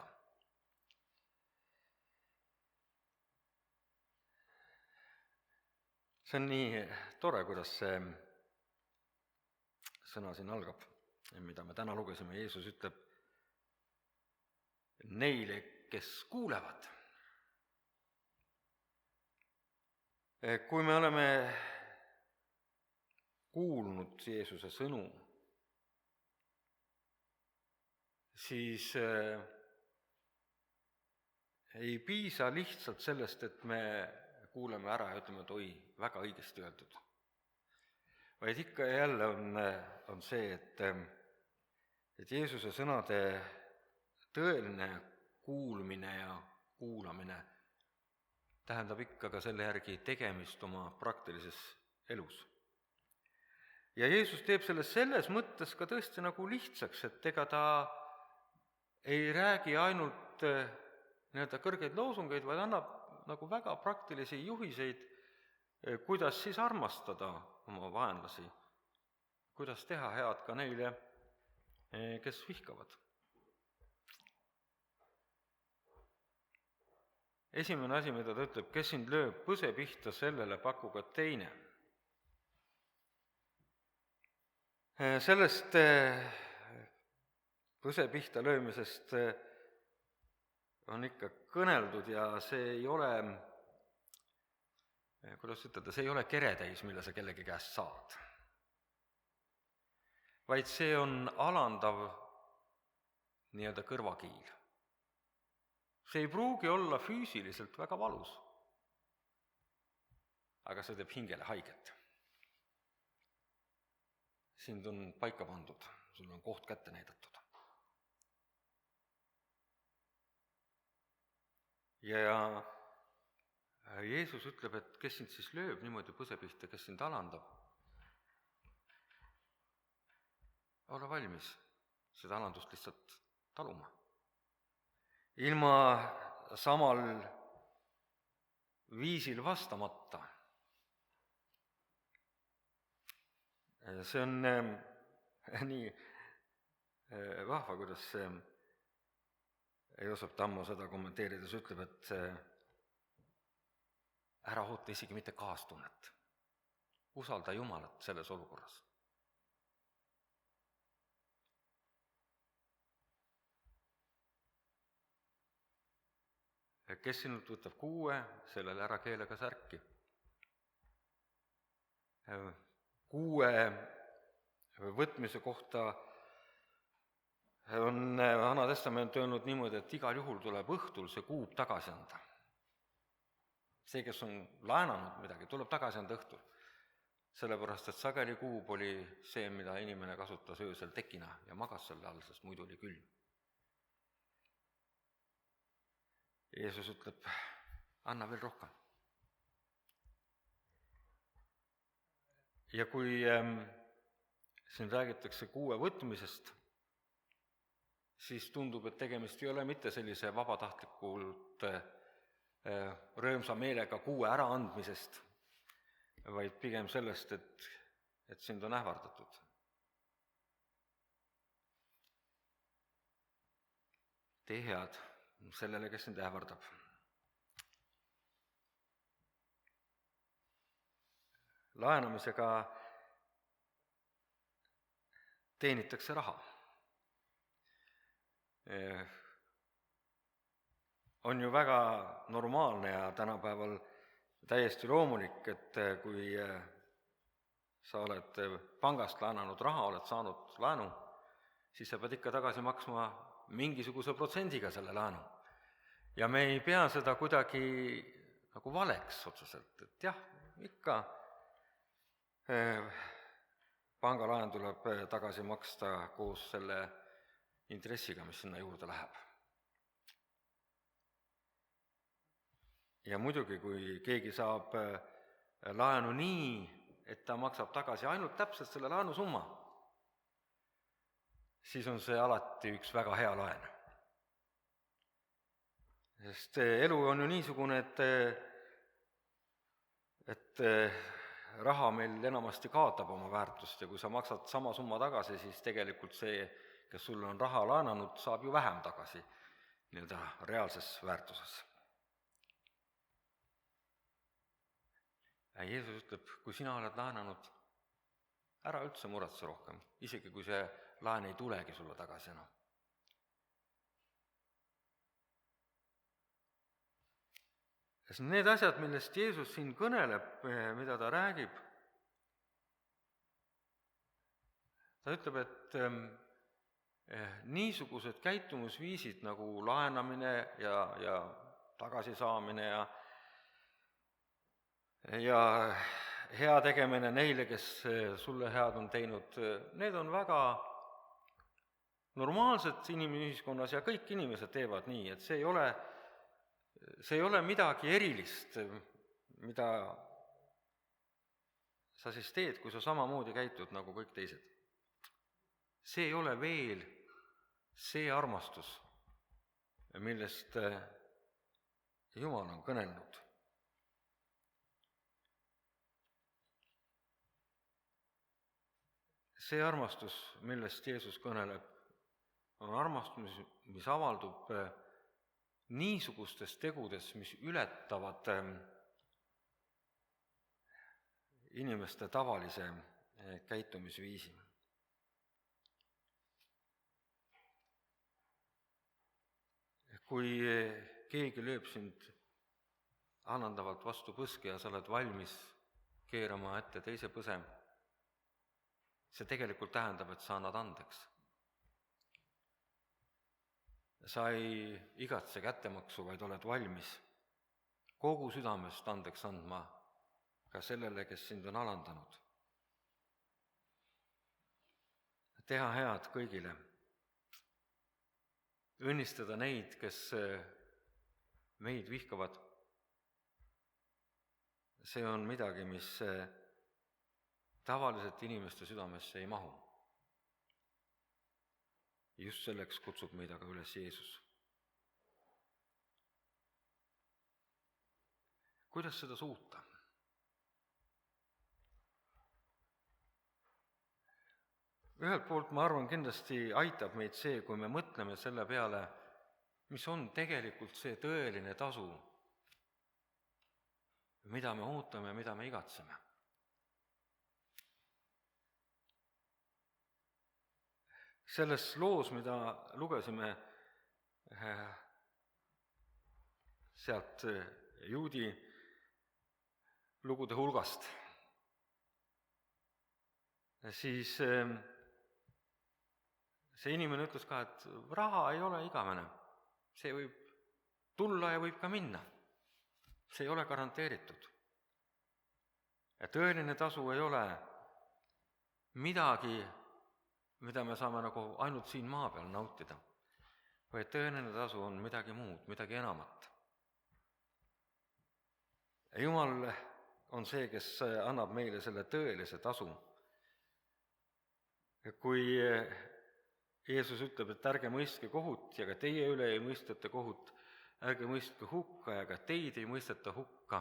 See on nii tore, kuidas see sõna siin algab, mida me täna lugesime. Jeesus ütleb neile, kes kuulevad. Kui me oleme kuulnud Jeesuse sõnu, siis ei piisa lihtsalt sellest, et me kuuleme ära ja ütleme, et oi, väga õigesti öeldud. Vaid ikka ja jälle on, on see, et, et Jeesuse sõnade tõeline kuulmine ja kuulamine tähendab ikka ka selle järgi tegemist oma praktilises elus. Ja Jeesus teeb selles selles mõttes ka tõesti nagu lihtsaks, et ega ta ei räägi ainult nii-öelda kõrgeid loosungeid, vaid annab nagu väga praktilisi juhiseid, kuidas siis armastada oma vaenlasi, kuidas teha head ka neile, kes vihkavad. Esimene asi, mida ta ütleb, kes sind lööb põse pihta, sellele paku ka teine. Sellest põse pihta löömisest on ikka kõneldud ja see ei ole, kuidas ütelda, see ei ole keretäis, mille sa kellegi käest saad. Vaid see on alandav nii-öelda kõrvakiil. See ei pruugi olla füüsiliselt väga valus, aga see teeb hingele haiget. Sind on paika pandud, sul on koht kätte näidatud. Ja Jeesus ütleb, et kes sind siis lööb niimoodi põse pihta, kes sind alandab, ole valmis seda alandust lihtsalt taluma. Ilma samal viisil vastamata. See on äh, nii äh, vahva, kuidas äh, Joosep Tammo seda kommenteerides ütleb, et äh, ära oota isegi mitte kaastunnet. Usalda Jumalat selles olukorras. Kes sinult võtab kuue, sellele ära keele ka särki. Kuue võtmise kohta on Vana Testament öelnud niimoodi, et igal juhul tuleb õhtul see kuub tagasi anda. See, kes on laenanud midagi, tuleb tagasi anda õhtul. Sellepärast, et sageli kuub oli see, mida inimene kasutas öösel tekina ja magas selle all, sest muidu oli külm. Jeesus ütleb, anna veel rohkem. Ja kui ähm, siin räägitakse kuue võtmisest, siis tundub, et tegemist ei ole mitte sellise vabatahtlikult äh, rõõmsa meelega kuue äraandmisest, vaid pigem sellest, et, et sind on ähvardatud. Tee head sellele, kes sind ähvardab. Laenamisega teenitakse raha. On ju väga normaalne ja tänapäeval täiesti loomulik, et kui sa oled pangast laenanud raha, oled saanud laenu, siis sa pead ikka tagasi maksma mingisuguse protsendiga selle laenu. Ja me ei pea seda kuidagi nagu valeks otseselt, et jah, ikka pangalaen tuleb tagasi maksta koos selle intressiga, mis sinna juurde läheb. Ja muidugi, kui keegi saab laenu nii, et ta maksab tagasi ainult täpselt selle laenu summa, siis on see alati üks väga hea laen. Sest elu on ju niisugune, et, et raha meil enamasti kaotab oma väärtust ja kui sa maksad sama summa tagasi, siis tegelikult see, kes sulle on raha laenanud, saab ju vähem tagasi nii-öelda reaalses väärtuses. Ja Jeesus ütleb, kui sina oled laenanud, ära üldse muretse rohkem, isegi kui see laen ei tulegi sulle tagasi enam. Need asjad, millest Jeesus siin kõneleb, mida ta räägib, ta ütleb, et eh, niisugused käitumusviisid nagu laenamine ja, ja tagasisaamine ja, ja hea tegemine neile, kes sulle head on teinud, need on väga normaalsed inimühiskonnas ja kõik inimesed teevad nii, et see ei ole See ei ole midagi erilist, mida sa siis teed, kui sa samamoodi käitud nagu kõik teised. See ei ole veel see armastus, millest Jumal on kõnelnud. See armastus, millest Jeesus kõneleb, on armastus, mis avaldub niisugustes tegudes, mis ületavad inimeste tavalise käitumisviisi. Kui keegi lööb sind annandavalt vastu põske ja sa oled valmis keerama ette teise põse, see tegelikult tähendab, et sa annad andeks. Sa ei igatse kättemaksu, vaid oled valmis kogu südamest andeks andma ka sellele, kes sind on alandanud. Teha head kõigile. Õnnistada neid, kes meid vihkavad. See on midagi, mis tavaliselt inimeste südamesse ei mahu. Just selleks kutsub meid aga üles Jeesus. kuidas seda suuta? Ühelt poolt ma arvan, kindlasti aitab meid see, kui me mõtleme selle peale, mis on tegelikult see tõeline tasu, mida me ootame ja mida me igatseme. Selles loos, mida lugesime sealt juudi lugude hulgast, siis see inimene ütles ka, et raha ei ole igavene. See võib tulla ja võib ka minna. See ei ole garanteeritud. Ja tõeline tasu ei ole midagi, mida me saame nagu ainult siin maa peal nautida, vaid tõeline tasu on midagi muud, midagi enamat. Ja Jumal on see, kes annab meile selle tõelise tasu. Kui Jeesus ütleb, et ärge mõistke kohut ja ka teie üle ei mõisteta kohut, ärge mõistke hukka ja ka teid ei mõisteta hukka,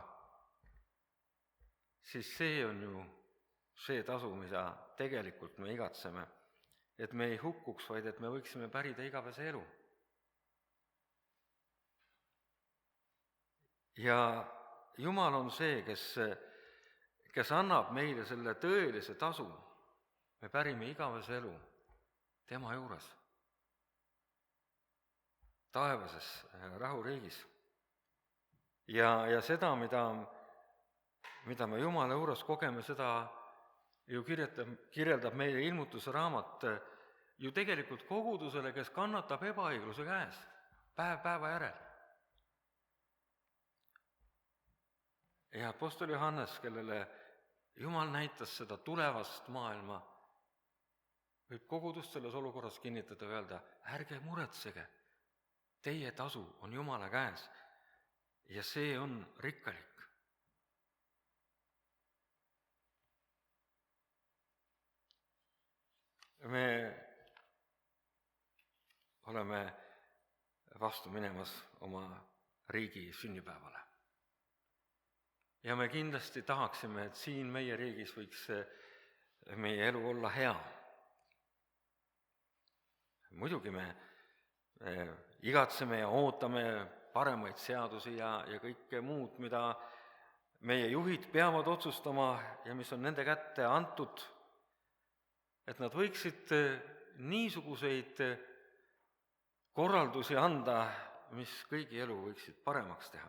siis see on ju see tasu, mida tegelikult me igatseme, et me ei hukkuks, vaid et me võiksime pärida igavese elu. Ja Jumal on see, kes, kes annab meile selle tõelise tasu. Me pärime igavese elu tema juures, taevases rahuriigis. Ja, ja seda, mida, mida me Jumala juures kogeme, seda ju kirjeldab, kirjeldab meile ilmutuse raamat ju tegelikult kogudusele, kes kannatab ebaõigluse käes päev päeva järel. Ja apostel Johannes, kellele Jumal näitas seda tulevast maailma, võib kogudust selles olukorras kinnitada ja öelda, ärge muretsege, teie tasu on Jumala käes ja see on rikkalik. Me oleme vastu minemas oma riigi sünnipäevale. Ja me kindlasti tahaksime, et siin meie riigis võiks meie elu olla hea. Muidugi me igatseme ja ootame paremaid seadusi ja, ja kõike muud, mida meie juhid peavad otsustama ja mis on nende kätte antud, et nad võiksid niisuguseid korraldusi anda, mis kõigi elu võiksid paremaks teha.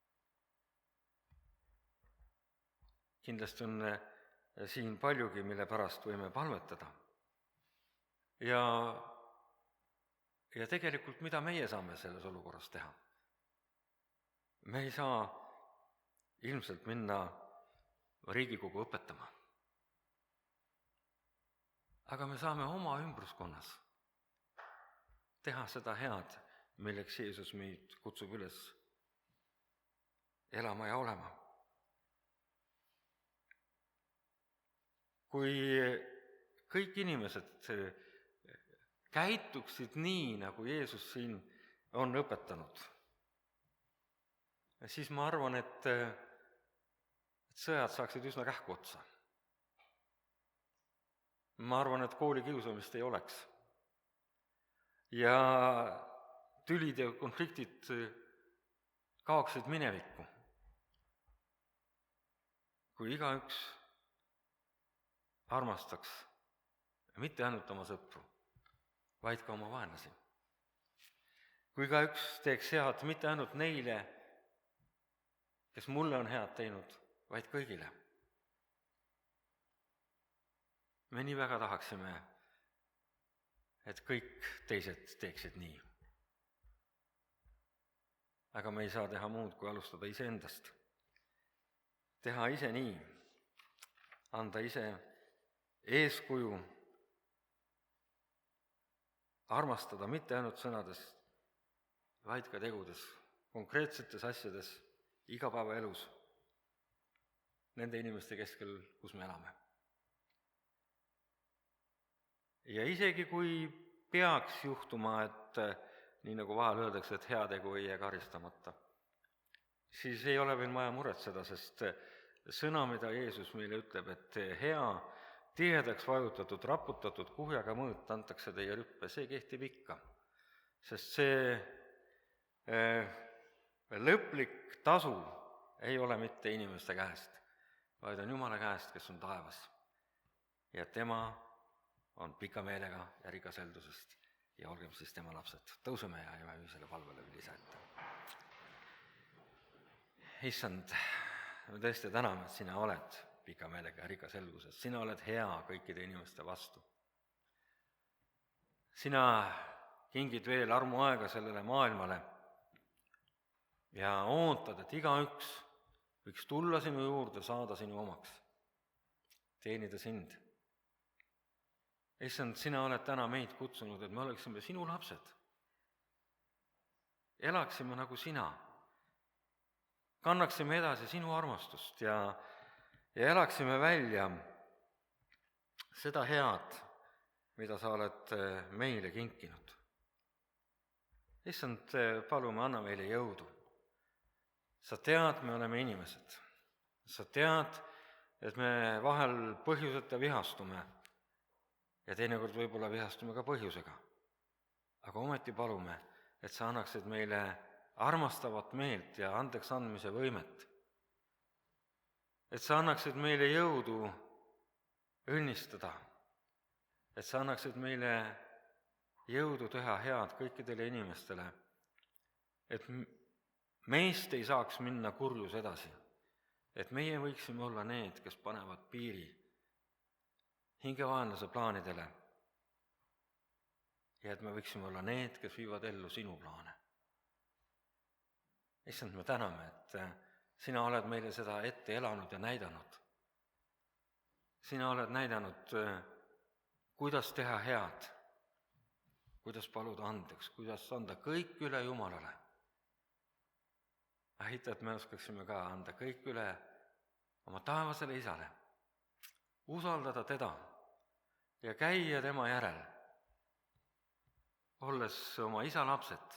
Kindlasti on siin paljugi, mille pärast võime palvetada. Ja Ja tegelikult, mida meie saame selles olukorras teha? Me ei saa ilmselt minna Riigikogu õpetama. Aga me saame oma ümbruskonnas teha seda head, milleks Jeesus meid kutsub üles elama ja olema. Kui kõik inimesed käituksid nii, nagu Jeesus siin on õpetanud, siis ma arvan, et, et sõjad saaksid üsna kähku otsa. Ma arvan, et koolikiusamist ei oleks. Ja tülid ja konfliktid kaoksid minevikku. Kui igaüks armastaks mitte ainult oma sõpru, vaid ka oma vaenlasi. Kui ka üks teeks head mitte ainult neile, kes mulle on head teinud, vaid kõigile. Me nii väga tahaksime, et kõik teised teeksid nii. Aga me ei saa teha muud, kui alustada iseendast. Teha ise nii, anda ise eeskuju, armastada mitte ainult sõnades, vaid ka tegudes, konkreetsetes asjades, igapäevaelus, nende inimeste keskel, kus me elame. Ja isegi kui peaks juhtuma, et nii nagu vahel öeldakse, et heategu ei jää karistamata, siis ei ole veel vaja muretseda, sest sõna, mida Jeesus meile ütleb, et hea, tihedaks vajutatud, raputatud kuhjaga mõõt antakse teie rüppe, see kehtib ikka. Sest see eh, lõplik tasu ei ole mitte inimeste käest, vaid on Jumala käest, kes on taevas. Ja tema on pika meelega ja rikaseldusest ja olgem siis tema lapsed. Tõuseme ja jääme ühisele palvele ülise ette. Issand, me tõesti täname, et sina oled pika meelega ja rikaselgusest. Sina oled hea kõikide inimeste vastu. Sina kingid veel armuaega sellele maailmale ja ootad, et igaüks võiks tulla sinu juurde, saada sinu omaks, teenida sind. Issand, sina oled täna meid kutsunud, et me oleksime sinu lapsed. Elaksime nagu sina. Kannaksime edasi sinu armastust ja, ja elaksime välja seda head, mida sa oled meile kinkinud. Issand, palume, anna meile jõudu. Sa tead, me oleme inimesed. Sa tead, et me vahel põhjuseta vihastume ja teinekord võib-olla vihastume ka põhjusega. Aga ometi palume, et sa annaksid meile armastavat meelt ja andeks andmise võimet. Et sa annaksid meile jõudu õnnistada. Et sa annaksid meile jõudu teha head kõikidele inimestele. Et meist ei saaks minna kurjus edasi. Et meie võiksime olla need, kes panevad piiri hingevaenlase plaanidele. Ja et me võiksime olla need, kes viivad ellu sinu plaane. Issand, me täname, et sina oled meile seda ette elanud ja näidanud. Sina oled näidanud, kuidas teha head, kuidas paluda andeks, kuidas anda kõik üle Jumalale. Ahita, et me oskaksime ka anda kõik üle oma taevasele isale, usaldada teda ja käia tema järel, olles oma isa lapsed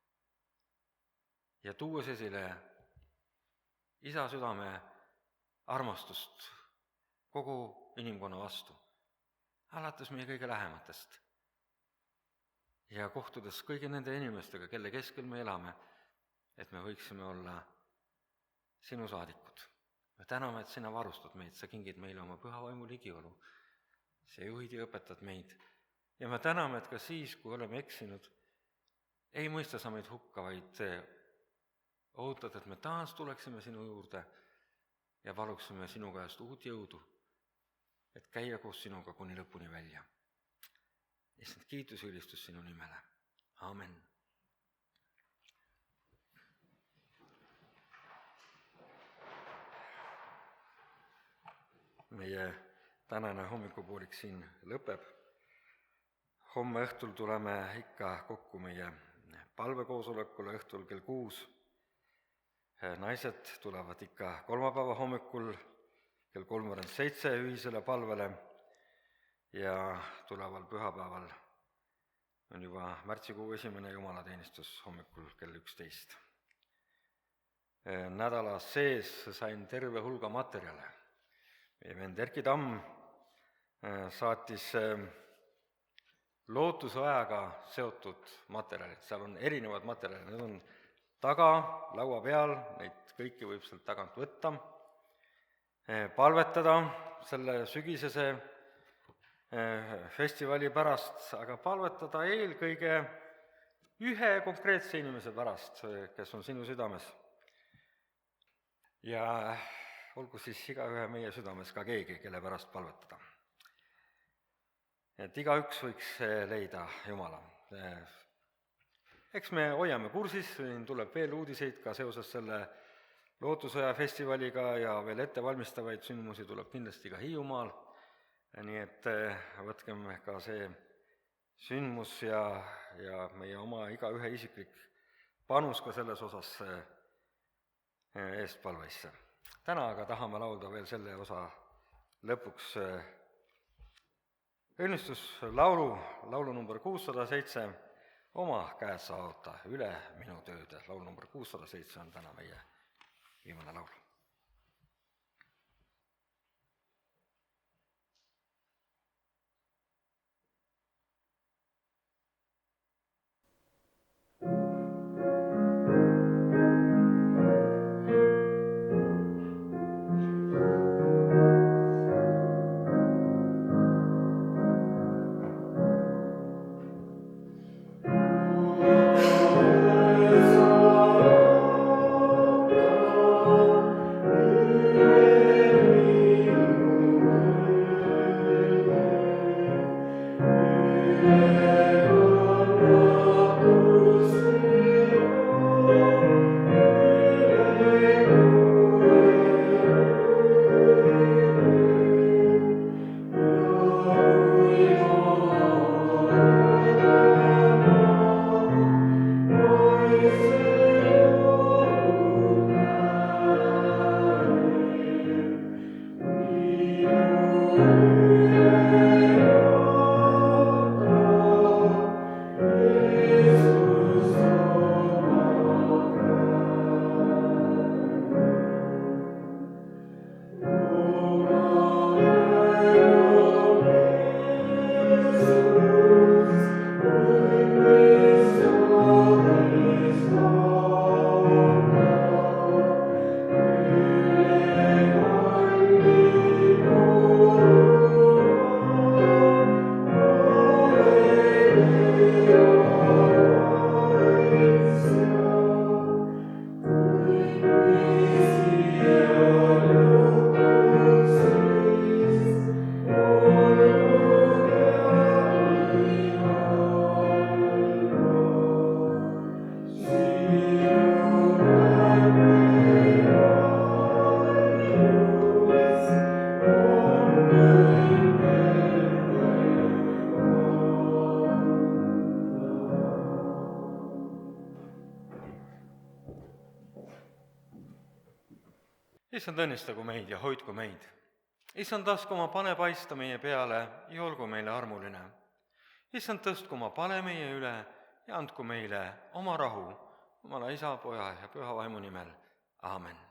ja tuues esile isa südame armastust kogu inimkonna vastu, alates meie kõige lähematest ja kohtudes kõigi nende inimestega, kelle keskel me elame, et me võiksime olla sinu saadikud. Me täname, et sina varustad meid, sa kingid meile oma püha vaimu ligiolu, sa juhid ja õpetad meid. Ja me täname, et ka siis, kui oleme eksinud, ei mõista sa meid hukka, vaid ootad, et me taas tuleksime sinu juurde ja paluksime sinu käest uut jõudu, et käia koos sinuga kuni lõpuni välja. Issand, kiitus ja ülistus sinu nimele. Amen. Meie tänane hommikupoolik siin lõpeb. Homme õhtul tuleme ikka kokku meie palvekoosolekule õhtul kell kuus. Naised tulevad ikka kolmapäeva hommikul kell kolmveerand seitse ühisele palvele ja tuleval pühapäeval on juba märtsikuu esimene jumalateenistus hommikul kell üksteist. Nädala sees sain terve hulga materjale. Meie vend Erki Tamm saatis lootusajaga seotud materjalid, seal on erinevad materjalid, need on taga, laua peal, neid kõiki võib sealt tagant võtta, palvetada selle sügisese festivali pärast, aga palvetada eelkõige ühe konkreetse inimese pärast, kes on sinu südames. Ja olgu siis igaühe meie südames ka keegi, kelle pärast palvetada. Et igaüks võiks leida Jumala. Eks me hoiame kursis, tuleb veel uudiseid ka seoses selle lootusõja festivaliga ja veel ettevalmistavaid sündmusi tuleb kindlasti ka Hiiumaal. Nii et võtkem ka see sündmus ja, ja meie oma igaühe isiklik panus ka selles osas eestpalveisse. Täna aga tahame laulda veel selle osa lõpuks õnnistuslaulu, laulu number kuussada seitse, oma käed sa oota üle minu tööde. Laul number kuussada seitse on täna meie viimane laul. Issand, õnnistagu meid ja hoidku meid. Issand, lasku oma pane paista meie peale ja olgu meile armuline. Issand, tõstku oma pane meie üle ja andku meile oma rahu, Jumala Isa, Poja ja Püha Vaimu nimel. Aamen.